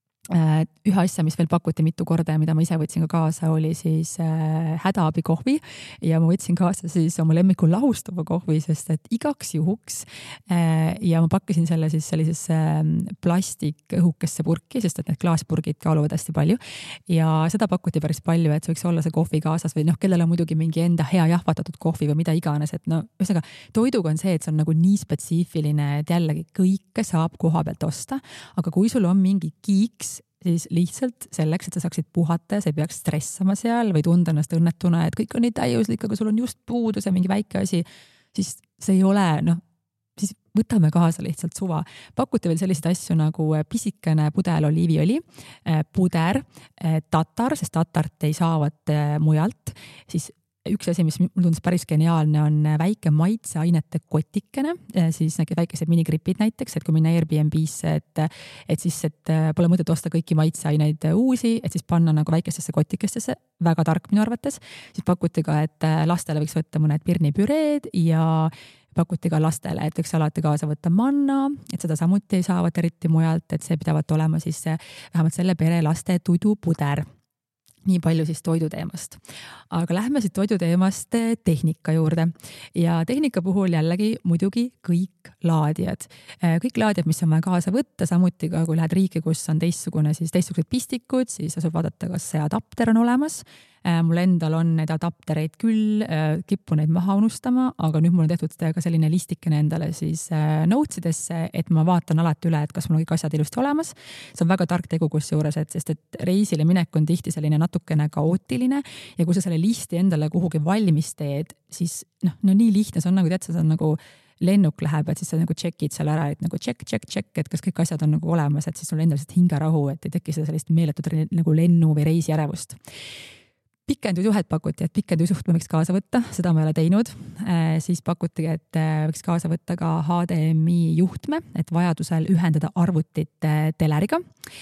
Speaker 2: ühe asja, mis veel pakuti mitu korda ja mida ma ise võtsin ka kaasa, oli siis äh, hädaabi kohvi ja ma võtsin kaasa siis oma lemmiku lahustuva kohvi, sest et igaks juhuks äh, ja ma pakkisin selle siis sellisesse äh, plastikõhukesse purki, sest et need klaaspurgid kaaluvad hästi palju ja seda pakuti päris palju, et see võiks olla see kohvi kaasas või noh, kellel on muidugi mingi enda hea jahvatatud kohvi või mida iganes, et no ühesõnaga toiduga on see, et see on nagu nii spetsiifiline, et jällegi kõike saab koha pealt osta, aga kui sul on mingi kiiks, siis lihtsalt selleks, et sa saaksid puhata ja sa ei peaks stressama seal või tunda ennast õnnetuna, et kõik on nii täiuslik, aga sul on just puudus ja mingi väike asi, siis see ei ole, noh, siis võtame kaasa lihtsalt suva. Pakuti veel selliseid asju nagu pisikene pudel oliiviõli, puder, tatar, sest tatart ei saavat mujalt, siis üks asi, mis mul tundus päris geniaalne, on väike maitseainete kotikene, siis väikesed minigripid näiteks, et kui minna Airbnb-sse, et, et siis, et pole mõtet osta kõiki maitseaineid uusi, et siis panna nagu väikestesse kotikestesse, väga tark minu arvates, siis pakuti ka, et lastele võiks võtta mõned pirnipüreed ja pakuti ka lastele, et võiks alati kaasa võtta manna, et seda samuti ei saavat eriti mujalt, et see pidavat olema siis vähemalt selle pere laste tudupuder. Nii palju siis toiduteemast. Aga lähme siit toiduteemast tehnika juurde. Ja tehnika puhul jällegi muidugi kõik laadijad. Kõik laadijad, mis on vaja kaasa võtta, samuti ka kui lähed riiki, kus on teistsugune, siis teistsugused pistikud, siis asub vaadata, kas see adapter on olemas. Mul endal on need adaptereid küll, kippu neid maha unustama, aga nüüd mul on tehtud ka selline listikene endale siis notesidesse, et ma vaatan alati üle, et kas mul on kõik asjad ilusti olemas. See on väga tark tegu kusjuures, et sest et reisile minek on tihti selline natukene kaootiline ja kui sa selle listi endale kuhugi valmis teed, siis noh, no nii lihtne, see on nagu tead, see on nagu lennuk läheb, et siis sa nagu check'id seal ära, et nagu check, check, check, et kas kõik asjad on nagu olemas, et siis sul endal hingarahu, et ei teki seda sellist meeletut nagu lennu või reisijärevust. Pikendusjuhet pakuti, et pikendusjuht ma võiks kaasa võtta, seda ma ei ole teinud. Siis pakuti, et võiks kaasa võtta ka H D M I juhtme, et vajadusel ühendada arvutit teleriga.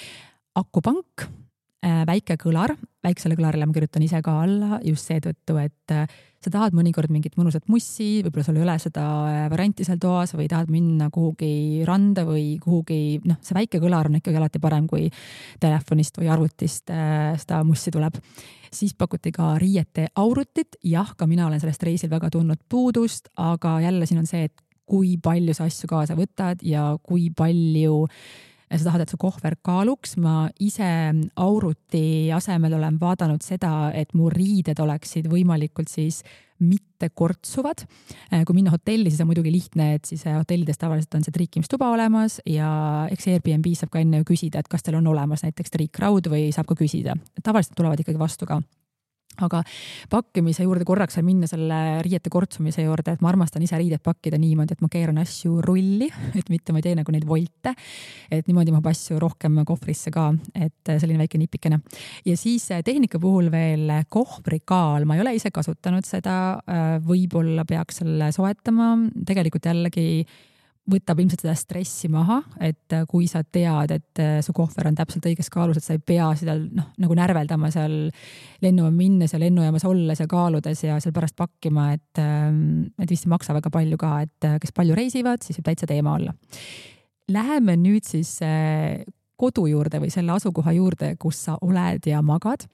Speaker 2: Akupank, väike kõlar, väiksele kõlarile ma kirjutan ise ka alla just seetõttu, et sa tahad mõnikord mingit mõnusat mussi, võib-olla sul ei ole seda varianti seal toas või tahad minna kuhugi randa või kuhugi, noh, see väike kõlar on ikkagi alati parem, kui telefonist või arvutist seda mussi tuleb. Siis pakuti ka riiete aurutit. Jah, ka mina olen sellest reisil väga tundnud puudust, aga jälle siin on see, et kui palju sa asju kaasa võtad ja kui palju sa tahad, et su kohver kaaluks. Ma ise auruti asemel olen vaadanud seda, et mu riided oleksid võimalikult siis mitte kortsuvad. Kui minna hotelli, siis on muidugi lihtne, et siis hotellides tavaliselt on see triikimistuba olemas ja eks Airbnb saab ka enne küsida, et kas teil on olemas näiteks triikraud või saab ka küsida. Tavaliselt tulevad ikkagi vastu ka. Aga pakkimise juurde korraks sain minna selle riiete kortsumise juurde, et ma armastan ise riidet pakkida niimoodi, et ma keeran asju rulli, et mitte ma ei tee nagu neid volte, et niimoodi ma asju rohkem kohvrisse ka, et selline väike nipikene. Ja siis tehnika puhul veel kohvrikaal, ma ei ole ise kasutanud seda, võib-olla peaks selle soetama, tegelikult jällegi võtab ilmselt seda stressi maha, et kui sa tead, et su kohver on täpselt õiges kaalus, et sa ei pea seda noh, nagu närveldama seal lennujaama minnes ja lennujaamas olles ja kaaludes ja seal pärast pakkima, et, et vist ei maksa väga palju ka, et kes palju reisivad, siis võib täitsa teema olla. Läheme nüüd siis kodu juurde või selle asukoha juurde, kus sa oled ja magad.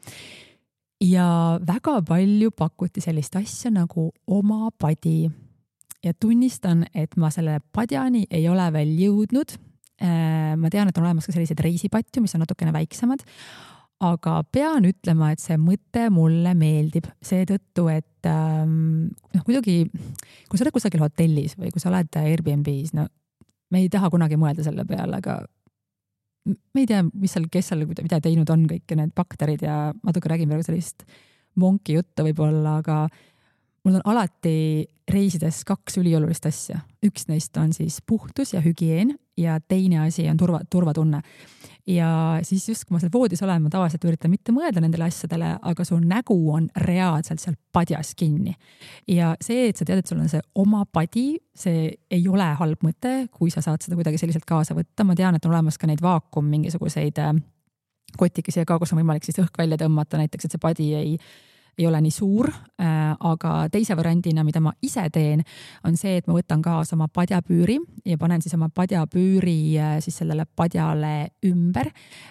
Speaker 2: Ja väga palju pakuti sellist asja nagu oma padi. Ja tunnistan, et ma selle padjani ei ole veel jõudnud ma tean, et on olemas ka sellised reisipatju, mis on natukene väiksemad, aga pean ütlema, et see mõte mulle meeldib seetõttu, et ähm, noh, kuidagi, kui sa oled kusagil hotellis või kui sa oled Airbnb's, no me ei taha kunagi mõelda selle peale, aga me ei tea, mis seal, kes seal, mida teinud on kõik need bakterid ja natuke räägin praegu sellist monki juttu võib-olla, aga mul on alati reisides kaks üliolulist asja. Üks neist on siis puhtus ja hügieen ja teine asi on turva, turvatunne. Ja siis just, kui ma seal voodis olen, ma tavaliselt üritan mitte mõelda nendele asjadele, aga su nägu on reaalselt seal padjas kinni. Ja see, et sa tead, et sul on see oma padi, see ei ole halb mõte, kui sa saad seda kuidagi selliselt kaasa võtta. Ma tean, et on olemas ka neid vaakum mingisuguseid kotikesi ja ka, kus on võimalik siis õhk välja tõmmata, näiteks, et see padi ei ei ole nii suur, aga teise variandina, mida ma ise teen, on see, et ma võtan kaasa oma padjapüüri ja panen siis oma padjapüüri siis sellele padjale ümber.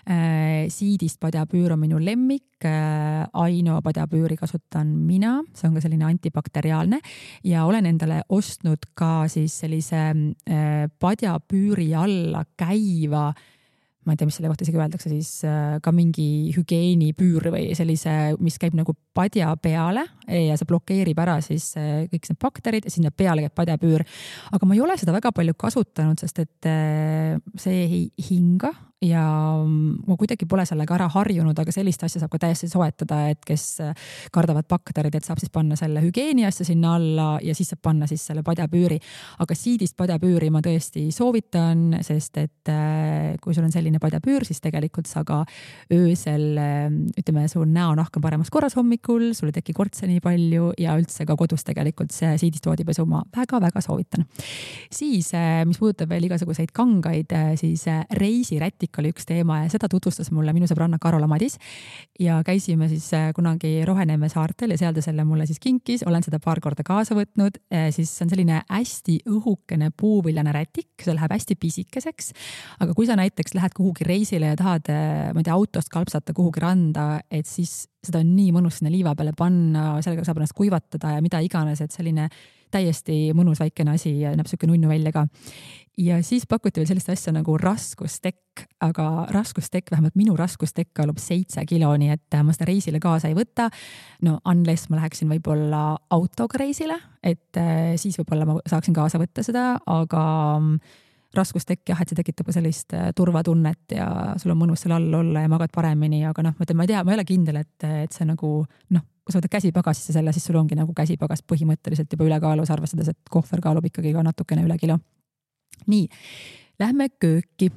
Speaker 2: Siidist padjapüür on minu lemmik, Aino padjapüüri kasutan mina, see on ka selline antibakteriaalne ja olen endale ostnud ka siis sellise padjapüüri alla käiva, ma ei tea, mis selle kohta isegi öeldakse, siis ka mingi hügieenipüür või sellise, mis käib nagu padja peale ja see blokeerib ära siis kõik need bakterid ja sinna peale käib padjapüür. Aga ma ei ole seda väga palju kasutanud, sest et see ei hinga ja ma kuidagi pole sellega ära harjunud, aga sellist asja saab ka täiesti soetada, et kes kardavad bakterid, et saab siis panna selle hügieeni asja sinna alla ja siis saab panna siis selle padjapüüri. Aga siidist padjapüüri ma tõesti soovitan, sest et kui sul on selline padjapüür, siis tegelikult sa ka öösel, ütleme, su näonahk on paremas korras hommikul, sul ei teki kortse nii palju ja üldse ka kodus tegelikult see siidist voodipesu ma väga-väga soovitan. Siis, mis puudutab veel igasuguseid kangaid, siis reisirätik oli üks teema ja seda tutvustas mulle minu sõbranna Karola Madis ja käisime siis kunagi Roheneeme saartel ja seal ta selle mulle siis kinkis, olen seda paar korda kaasa võtnud, siis on selline hästi õhukene puuviljane rätik, see läheb hästi pisikeseks, aga kui sa näiteks lähed kuhugi reisile ja tahad, ma ei tea, autost kalpsata kuhugi randa, et siis seda on nii mõnus sinna liiva peale panna, sellega saab ennast kuivatada ja mida iganes, et selline täiesti mõnus väikene asi ja näeb siuke nunnu välja ka. Ja siis pakuti veel sellist asja nagu raskustekk, aga raskustekk, vähemalt minu raskustekk kaalub seitse kilo, nii et ma seda reisile kaasa ei võta. No unless ma läheksin võib-olla autoga reisile, et siis võib-olla ma saaksin kaasa võtta seda, aga raskustekk jah, et see tekitab ka sellist turvatunnet ja sul on mõnus seal all olla ja magad paremini, aga noh, ma ütlen, ma ei tea, ma ei ole kindel, et, et see nagu, noh, kui sa võtad käsipagasisse selle, siis sul ongi nagu käsipagas põhimõtteliselt juba ülekaalus, arvestades, et kohver kaalub ikkagi ka natukene üle kilo. Nii, lähme kööki.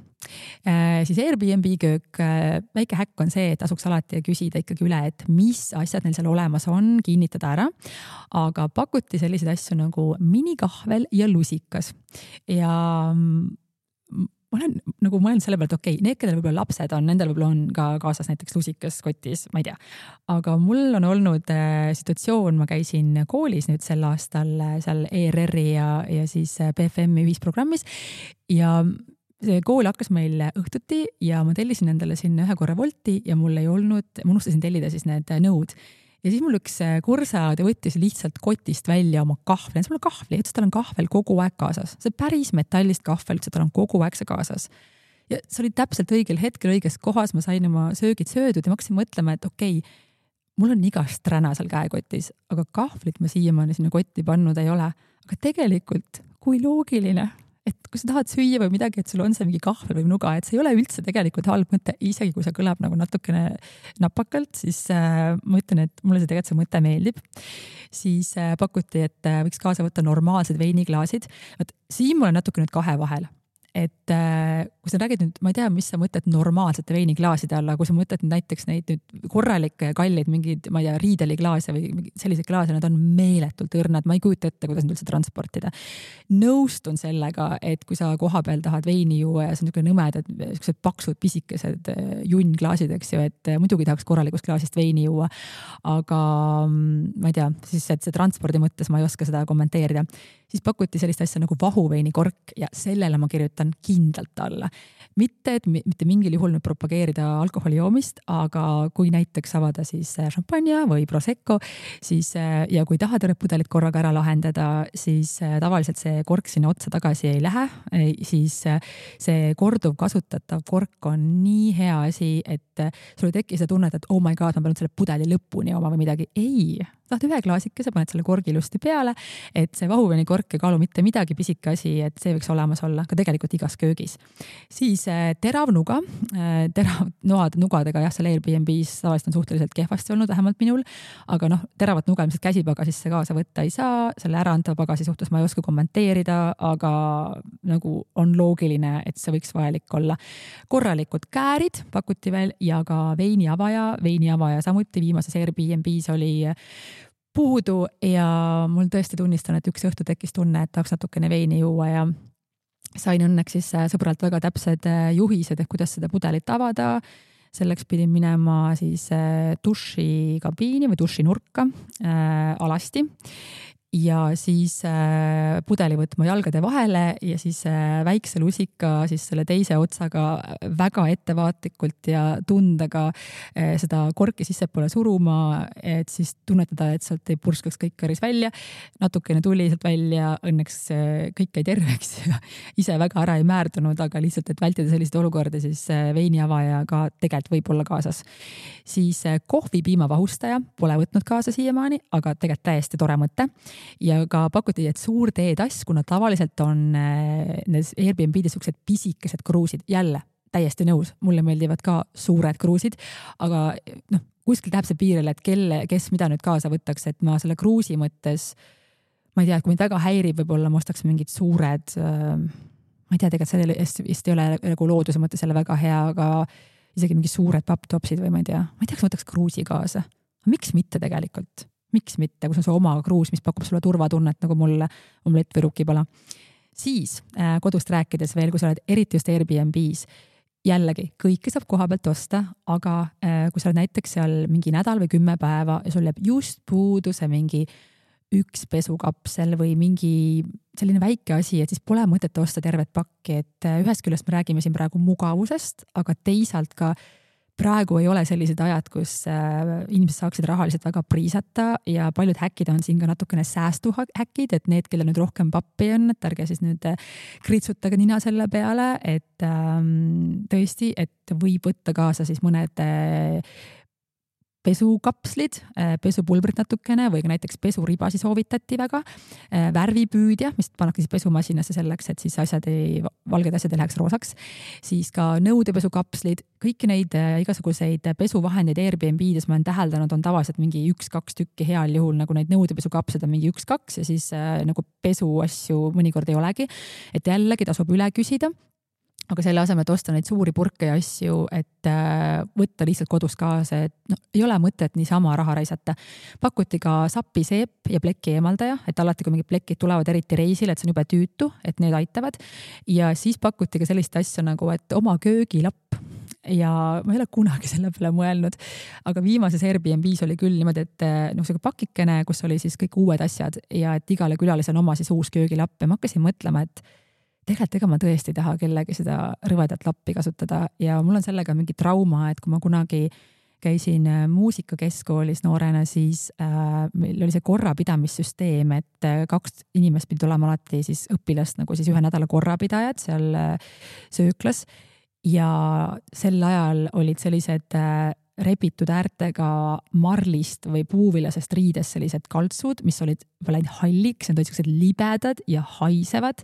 Speaker 2: Äh, siis Airbnb köök, äh, väike häkk on see, et asuks alati ja küsida ikkagi üle, et mis asjad neil seal olemas on, kinnitada ära. Aga pakuti selliseid asju nagu minikahvel ja lusikas. Ja ma olen nagu mõelnud selle pealt, okei, okay, need, kellel võib-olla lapsed on, nendel võib-olla on ka kaasas näiteks lusikas kotis, ma ei tea. Aga mul on olnud äh, situatsioon, ma käisin koolis nüüd sel aastal seal E R R-i ja, ja siis P F M-i ühisprogrammis ja see kool hakkas meil õhtuti ja ma tellisin endale sinna ühe korra Wolti ja mul ei olnud, ma unustasin tellida siis need nõud. Ja siis mul üks kursaja võttis lihtsalt kotist välja oma kahvli. Mul on kahvli, ütles, tal on kahvel kogu aeg kaasas. See päris metallist kahvel, ütles, tal on kogu aeg see kaasas. Ja see oli täpselt õigel hetkel, õiges kohas, ma sain oma söögid söödud ja ma hakkasin mõtlema, et okei, okay, mul on igast räna seal käekotis, aga kahvlit ma siiamaani sinna kotti pannud ei ole. Aga tegelikult, kui loogiline, et kui sa tahad süüa või midagi, et sul on see mingi kahvel või nuga, et see ei ole üldse tegelikult halb mõte, isegi kui see kõlab nagu natukene napakalt, siis äh, ma ütlen, et mulle see tegelikult see mõte meeldib. Siis äh, pakuti, et äh, võiks kaasa võtta normaalsed veiniklaasid. Võt, siin mul on natuke nüüd kahe vahel. Et äh, kui sa räägid nüüd, ma ei tea, mis sa mõtled normaalsete veiniklaaside alla, kui sa mõtled näiteks neid nüüd korralikke ja kallid mingid, ma ei tea, riideliklaase või sellised klaase, nad on meeletult õrnad, ma ei kujuta ette, kuidas nüüd üldse transportida. Nõustun sellega, et kui sa koha peal tahad veini juua ja see on niisugune nõmedad, niisugused paksud, pisikesed junnklaasid, eks ju, et muidugi tahaks korralikust klaasist veini juua, aga ma ei tea, siis et see transpordi mõttes ma ei oska seda kommenteerida. siis pakuti sellist asja nagu vahuveinikork ja sellele ma kirjutan kindlalt alla. Mitte, et mitte mingil juhul nüüd propageerida alkoholi joomist, aga kui näiteks avada siis šampanja või prosecco, siis ja kui tahad need pudelit korraga ära lahendada, siis tavaliselt see kork sinna otsa tagasi ei lähe, siis see korduv kasutatav kork on nii hea asi, et sul ei teki seda tunnet, et oh my god, ma pean selle pudeli lõpuni oma või midagi. Ei, saad ühe klaasikese, paned selle korgi ilusti peale, et see vahuveini kork ei kaalu mitte midagi, pisike asi, et see võiks olemas olla ka tegelikult igas köögis. Siis terav nuga, terav noad nugadega, jah, seal Airbnb's tavaliselt on suhteliselt kehvasti olnud, vähemalt minul, aga noh, teravat nuga ilmselt käsipagasisse kaasa võtta ei saa, selle äraantava pagasi suhtes ma ei oska kommenteerida, aga nagu on loogiline, et see võiks vajalik olla. Korralikud käärid pakuti veel ja ka veiniavaja, veiniavaja samuti viimases Airbnb's oli puudu ja mul tõesti tunnistan, et üks õhtu tekkis tunne, et tahaks natukene veini juua ja sain õnneks siis sõbralt väga täpsed juhised, et kuidas seda pudelit avada. Selleks pidin minema siis duši kabiini või duši nurka äh, alasti ja siis äh, pudeli võtma jalgade vahele ja siis äh, väikse lusika siis selle teise otsaga väga ettevaatlikult ja tundega äh, seda korki sissepoole suruma, et siis tunnetada, et sealt ei purskaks kõik kõris välja. Natukene tuli sealt välja, õnneks äh, kõik ei terveks ja ise väga ära ei määrdunud, aga lihtsalt, et vältida selliseid olukordi, siis äh, veiniavaja ka tegelikult võib olla kaasas. Siis äh, kohvi piimavahustaja pole võtnud kaasa siiamaani, aga tegelikult täiesti tore mõte. Ja ka pakuti, et suur teetass, kuna tavaliselt on need Airbnb'des sellised pisikesed kruusid, jälle täiesti nõus, mulle meeldivad ka suured kruusid, aga noh, kuskil täheb see piirele, et kelle, kes mida nüüd kaasa võtaks, et ma selle kruusi mõttes, ma ei tea, kui mind väga häirib, võib-olla ma ostaks mingid suured, ma ei tea, tegelikult selle vist ei ole nagu looduse mõttes selle väga hea, aga isegi mingi suured papptopsid või ma ei tea, ma ei tea, kas võtaks kruusi kaasa. Miks mitte tegelikult? Miks mitte, kus on su oma kruus, mis pakub sulle turvatunnet nagu mulle omlett või rukipala. Siis äh, kodust rääkides veel, kui sa oled eriti just Airbnb's, jällegi kõike saab koha pealt osta, aga äh, kui sa oled näiteks seal mingi nädal või kümme päeva ja sul jääb just puudu see mingi üks pesukapsel või mingi selline väike asi, et siis pole mõtet osta tervet pakki, et äh, ühest küljest me räägime siin praegu mugavusest, aga teisalt ka praegu ei ole sellised ajad, kus inimesed saaksid rahaliselt väga priisata ja paljud häkid on siin ka natukene säästuhäkid, et need, kelle nüüd rohkem pappi on, et ärge siis nüüd kritsutage nina selle peale, et ähm, tõesti, et võib võtta kaasa siis mõned pesukapslid, pesupulbrit natukene või ka näiteks pesuribasi soovitati väga, värvipüüdja, mis pannakse siis pesumasinasse selleks, et siis asjad ei, valged asjad ei läheks roosaks, siis ka nõudepesukapslid, kõiki neid igasuguseid pesuvahendeid Airbnb'des ma olen täheldanud, on tavaliselt mingi üks-kaks tükki heal juhul, nagu neid nõudepesukapslid on mingi üks-kaks ja siis äh, nagu pesuasju mõnikord ei olegi, et jällegi tasub üle küsida. Aga selle asemel, et osta neid suuri purke ja asju, et võtta lihtsalt kodus kaasa, et no, ei ole mõtet niisama raha raisata. Pakuti ka sapiseep ja pleki eemaldaja, et alati, kui mingid plekid tulevad eriti reisile, et see on jube tüütu, et need aitavad. Ja siis pakuti ka sellist asja nagu, et oma köögilapp. Ja ma ei ole kunagi selle peale mõelnud, aga viimases Airbnb's oli küll niimoodi, et noh, see pakikene, kus oli siis kõik uued asjad ja et igale külalisel on oma siis uus köögilapp ja ma hakkasin mõtlema, et tegelikult ega ma tõesti ei taha kellegi seda rõvedat lappi kasutada ja mul on sellega mingi trauma, et kui ma kunagi käisin muusikakeskkoolis noorena, siis äh, meil oli see korrapidamissüsteem, et kaks inimest pidi olema alati siis õpilast nagu siis ühe nädala korrapidajad seal äh, sööklas ja sel ajal olid sellised äh, rebitud äärtega marlist või puuvilasest riides sellised kaltsud, mis olid läinud halliks, need olid sellised libedad ja haisevad.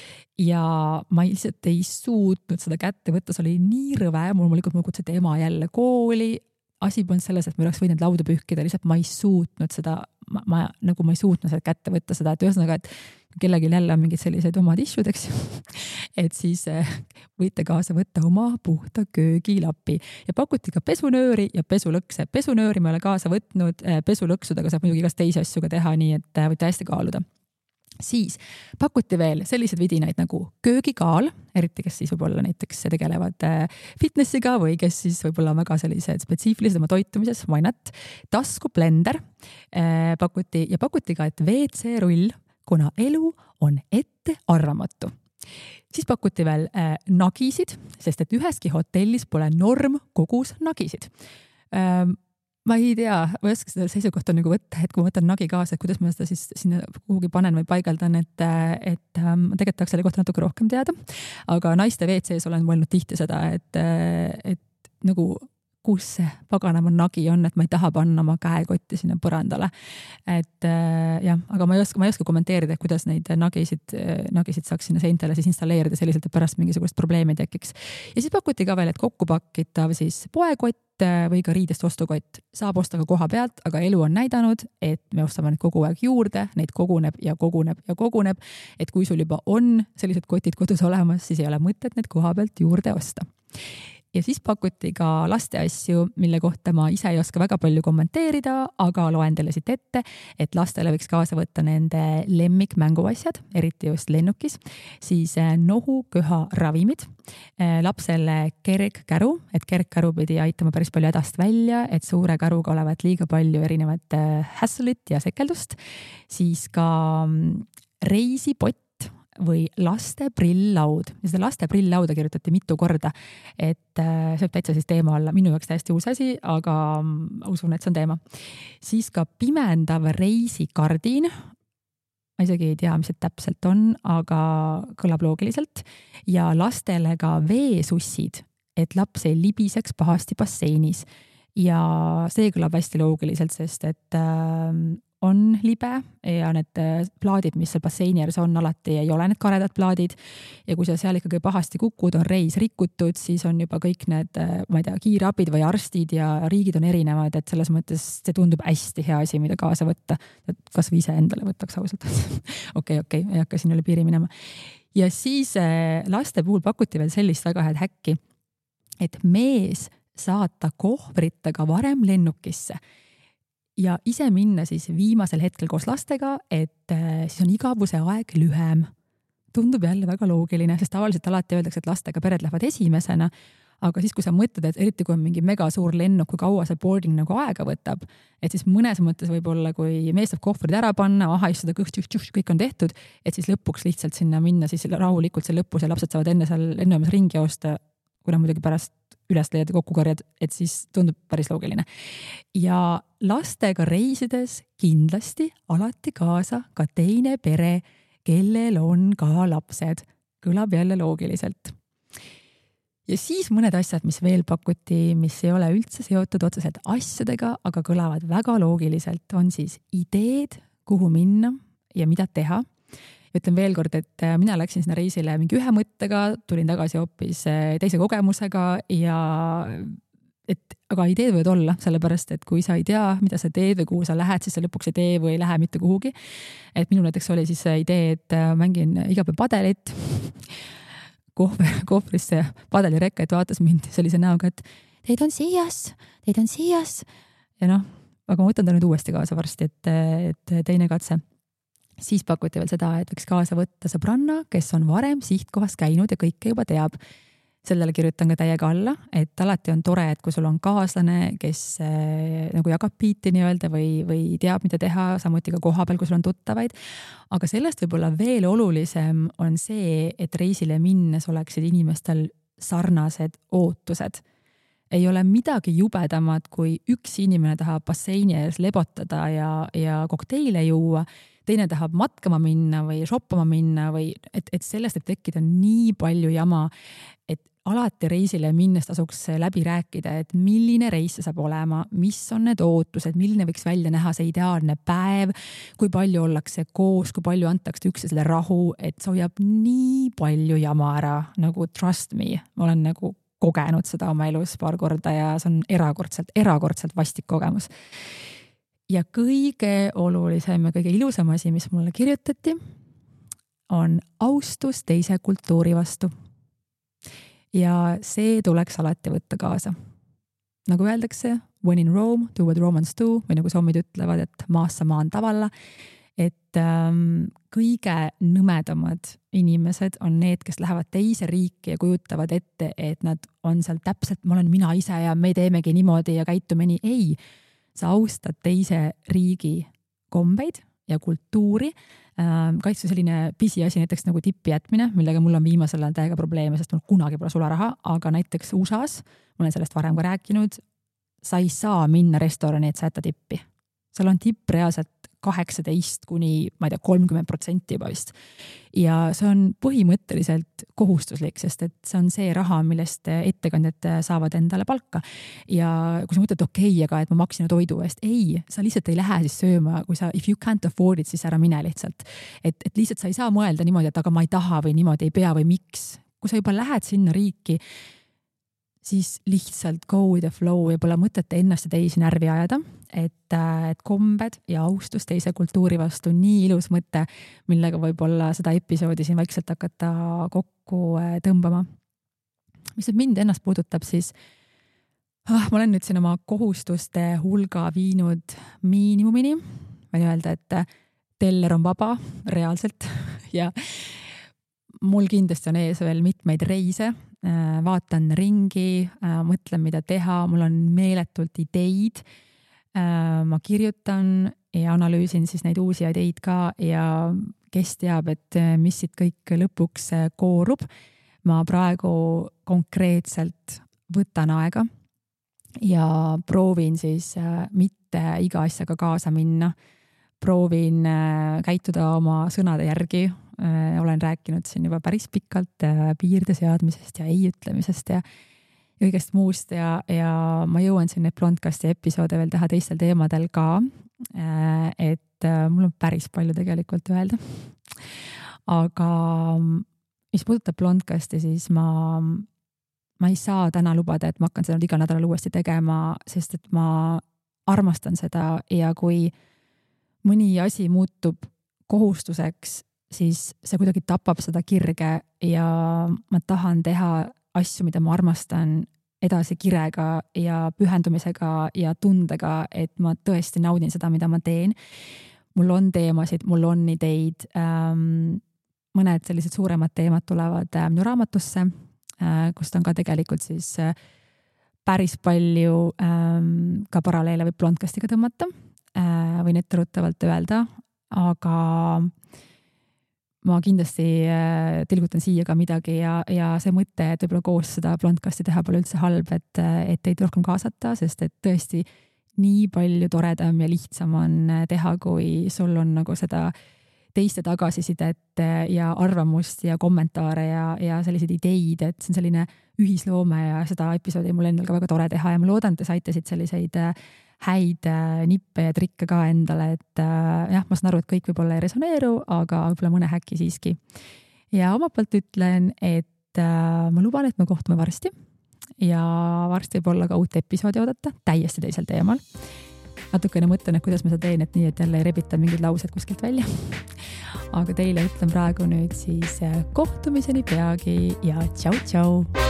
Speaker 2: Ja ma lihtsalt ei suutnud seda kätte võtta, see oli nii rõve, mul mulikult mul kutseti ema jälle kooli, asi polnud selles, et ma oleks võinud lauda pühkida, lihtsalt ma ei suutnud seda, ma, ma, nagu ma ei suutnud seda kätte võtta seda, et ühesõnaga, et kellelgi jälle on mingid sellised omad issued, eks ju, et siis võite kaasa võtta oma puhta köögilapi ja pakuti ka pesunööri ja pesulõkse. Pesunööri ma olen kaasa võtnud, pesulõksudega saab muidugi igast teisi asju ka teha, nii et võite hästi kaaluda. Siis pakuti veel sellised vidinaid nagu köögikaal, eriti kes siis võib-olla näiteks tegelevad fitnessiga või kes siis võib-olla väga sellised spetsiifilised oma toitumises, why not, tasku blender pakuti ja pakuti ka, et W C rull kuna elu on ettearvamatu. Siis pakuti veel äh, nagisid, sest et üheski hotellis pole norm kogus nagisid. Ähm, ma ei tea, ma ei oska seda seisukohta nagu võtta, et kui ma võtan nagi kaasa, et kuidas ma seda siis sinna kuhugi panen või paigaldan, et, et ähm, tegelikult tahaks selle kohta natuke rohkem teada. Aga naiste V C-s olen mõelnud tihti seda, et, et nagu kus see paganama nagi on, et ma ei taha panna oma käekotti sinna põrandale. Et äh, jah, aga ma ei oska, ma ei oska kommenteerida, kuidas neid nagisid, nagisid saaks sinna seintele siis installeerida selliselt, et pärast mingisugust probleemi tekiks. Ja siis pakuti ka veel, et kokku pakitav siis poekott või ka riidest ostukott saab osta ka koha pealt, aga elu on näidanud, et me ostame neid kogu aeg juurde, neid koguneb ja koguneb ja koguneb, et kui sul juba on sellised kotid kodus olemas, siis ei ole mõtet neid koha pealt juurde osta. Ja siis pakuti ka laste asju, mille kohta ma ise ei oska väga palju kommenteerida, aga loen teile siit ette, et lastele võiks kaasa võtta nende lemmik mänguasjad, eriti just lennukis, siis nohu köha ravimid, lapsele kergkäru, et kergkäru pidi aitama päris palju hädast välja, et suure käruga olevat liiga palju erinevat hässulit ja sekeldust, siis ka reisipott, või laste prill-laud. Ja seda laste prill-lauda kirjutati mitu korda, et see võib täitsa siis teema olla. Minu jaoks täiesti uus asi, aga usun, et see on teema. Siis ka pimendav reisikardiin. Ma isegi ei tea, mis see täpselt on, aga kõlab loogiliselt. Ja lastele ka veesussid, et laps ei libiseks pahasti basseinis. Ja see kõlab hästi loogiliselt, sest et on libe ja need plaadid, mis seal basseini ääres on, alati ei ole need karedad plaadid. Ja kui sa seal ikkagi pahasti kukud, on reis rikutud, siis on juba kõik need, ma ei tea, kiirabid või arstid ja riigid on erinevad, et selles mõttes see tundub hästi hea asi, mida kaasa võtta. Kas või ise endale võtaks ausalt. Okei, okei, ei hakka siin üle piiri minema. Ja siis laste puhul pakuti veel sellist väga head häkki, et mees saata kohvritega varem lennukisse ja ise minna siis viimasel hetkel koos lastega, et siis on igavuse aeg lühem. Tundub jälle väga loogiline, sest tavaliselt alati öeldakse, et lastega pered lähevad esimesena, aga siis kui sa mõtled, et eriti kui on mingi mega suur lennuk, kui kaua see boarding nagu aega võtab, et siis mõnes mõttes võib-olla, kui mees saab kohvrid ära panna, aha, istuda kõht-tšuh-tšuh, kõik on tehtud, et siis lõpuks lihtsalt sinna minna, siis rahulikult see lõpus ja lapsed saavad enne seal lennujamas ringi joosta, kui nad muidugi pärast üles leiad ja kokku korjad, et siis tundub päris loogiline. Ja lastega reisides kindlasti alati kaasa ka teine pere, kellel on ka lapsed. Kõlab jälle loogiliselt. Ja siis mõned asjad, mis veel pakuti, mis ei ole üldse seotud otseselt asjadega, aga kõlavad väga loogiliselt, on siis ideed, kuhu minna ja mida teha. Ütlen veel kord, et mina läksin sinna reisile mingi ühe mõttega, tulin tagasi hoopis teise kogemusega ja et, aga ideed võivad olla, sellepärast, et kui sa ei tea, mida sa teed või kuhu sa lähed, siis sa lõpuks ei tee või ei lähe mitte kuhugi. Et minu näiteks oli siis idee, et mängin iga päev padelit, kohvrisse padelirekka, et vaatas mind sellise näoga, et teid on siias, teid on siias. Ja noh, aga ma võtan ta nüüd uuesti kaasa varsti, et, et teine katse. Siis pakuti veel seda, et võiks kaasa võtta sõbranna, kes on varem sihtkohas käinud ja kõike juba teab. Sellele kirjutan ka täiega alla, et alati on tore, et kui sul on kaaslane, kes äh, nagu jagab piiti nii-öelda või, või teab, mida teha, samuti ka koha peal, kui sul on tuttavaid. Aga sellest võib-olla veel olulisem on see, et reisile minnes oleksid inimestel sarnased ootused. Ei ole midagi jubedamat, kui üks inimene tahab basseini ees lebotada ja, ja kokteile juua, teine tahab matkama minna või shoppama minna või et, et sellest võib tekkida nii palju jama, et alati reisile minnes tasuks läbi rääkida, et milline reis see saab olema, mis on need ootused, milline võiks välja näha see ideaalne päev, kui palju ollakse koos, kui palju antakse üksteisele rahu, et see hoiab nii palju jama ära, nagu trust me, ma olen nagu kogenud seda oma elus paar korda ja see on erakordselt, erakordselt vastik kogemus. Ja kõige olulisem ja kõige ilusam asi, mis mulle kirjutati, on austus teise kultuuri vastu. Ja see tuleks alati võtta kaasa. Nagu öeldakse, when in Rome, do what Romans do, või nagu sommid ütlevad, et maassa maan tavalla, et ähm, kõige nõmedamad inimesed on need, kes lähevad teise riiki ja kujutavad ette, et nad on seal täpselt, ma olen mina ise ja me teemegi niimoodi ja käitume nii. Ei, sa austad teise riigi kombeid ja kultuuri. Kaitse selline pisiasi näiteks nagu tippi jätmine, millega mul on viimasel ajal täiega probleeme, sest mul kunagi pole sularaha, aga näiteks U S A-s, ma olen sellest varem ka rääkinud, sa ei saa minna restorani, et sa jätta tippi. Seal on tipp reaalselt kaheksateist kuni, ma ei tea, kolmkümmend protsenti juba vist. Ja see on põhimõtteliselt kohustuslik, sest et see on see raha, millest ettekandjad saavad endale palka. Ja kui sa mõtled, okei, okay, aga et ma maksin toidu eest, ei, sa lihtsalt ei lähe siis sööma, kui sa, if you can't afford it, siis ära mine lihtsalt. Et, et lihtsalt sa ei saa mõelda niimoodi, et aga ma ei taha või niimoodi ei pea või miks. Kui sa juba lähed sinna riiki, siis lihtsalt go with the flow ja pole mõtet ennast ja teisi närvi ajada, et, et kombed ja austus teise kultuuri vastu nii ilus mõte, millega võib-olla seda episoodi siin vaikselt hakata kokku tõmbama. Mis nüüd mind ennast puudutab, siis ah, ma olen nüüd siin oma kohustuste hulga viinud miinimumini, võin öelda, et teller on vaba reaalselt ja mul kindlasti on ees veel mitmeid reise, vaatan ringi, mõtlen, mida teha, mul on meeletult ideid, ma kirjutan ja analüüsin siis neid uusi ideid ka ja kes teab, et mis siit kõik lõpuks koorub. Ma praegu konkreetselt võtan aega ja proovin siis mitte iga asjaga kaasa minna, proovin käituda oma sõnade järgi. Olen rääkinud siin juba päris pikalt piirde seadmisest ja ei ütlemisest ja kõigest muust ja, ja ma jõuan siin need Blondcasti episoode veel teha teistel teemadel ka, et mul on päris palju tegelikult öelda. Aga mis puudutab Blondcasti, siis ma, ma ei saa täna lubada, et ma hakkan seda iga nädalal uuesti tegema, sest et ma armastan seda ja kui mõni asi muutub kohustuseks, siis see kuidagi tapab seda kirge ja ma tahan teha asju, mida ma armastan edasi kirega ja pühendumisega ja tundega, et ma tõesti naudin seda, mida ma teen. Mul on teemasid, mul on ideid, ähm, mõned sellised suuremad teemad tulevad äh, minu raamatusse, äh, kust on ka tegelikult siis äh, päris palju ähm, ka paralleele või Blondcastiga tõmmata, äh, võin etteruttavalt öelda, aga ma kindlasti tilgutan siia ka midagi ja, ja see mõte, et võib-olla koos seda Blondcasti teha pole üldse halb, et, et teid rohkem kaasata, sest et tõesti nii palju toredam ja lihtsam on teha, kui sul on nagu seda teiste tagasisidet ja arvamust ja kommentaare ja, ja selliseid ideid, et see on selline ühisloome ja seda episoodi mul endal ka väga tore teha ja ma loodan, et te saite siit selliseid häid nippe ja trikke ka endale, et jah, ma saan aru, et kõik võib-olla ei resoneeru, aga võib-olla mõne häkki siiski. Ja oma poolt ütlen, et ma luban, et me kohtume varsti ja varsti võib olla ka uut episoodi oodata, täiesti teisel teemal. Natukene mõtlen, et kuidas ma seda teen, et nii, et jälle ei rebita mingid laused kuskilt välja. Aga teile ütlen praegu nüüd siis kohtumiseni peagi ja tšau, tšau!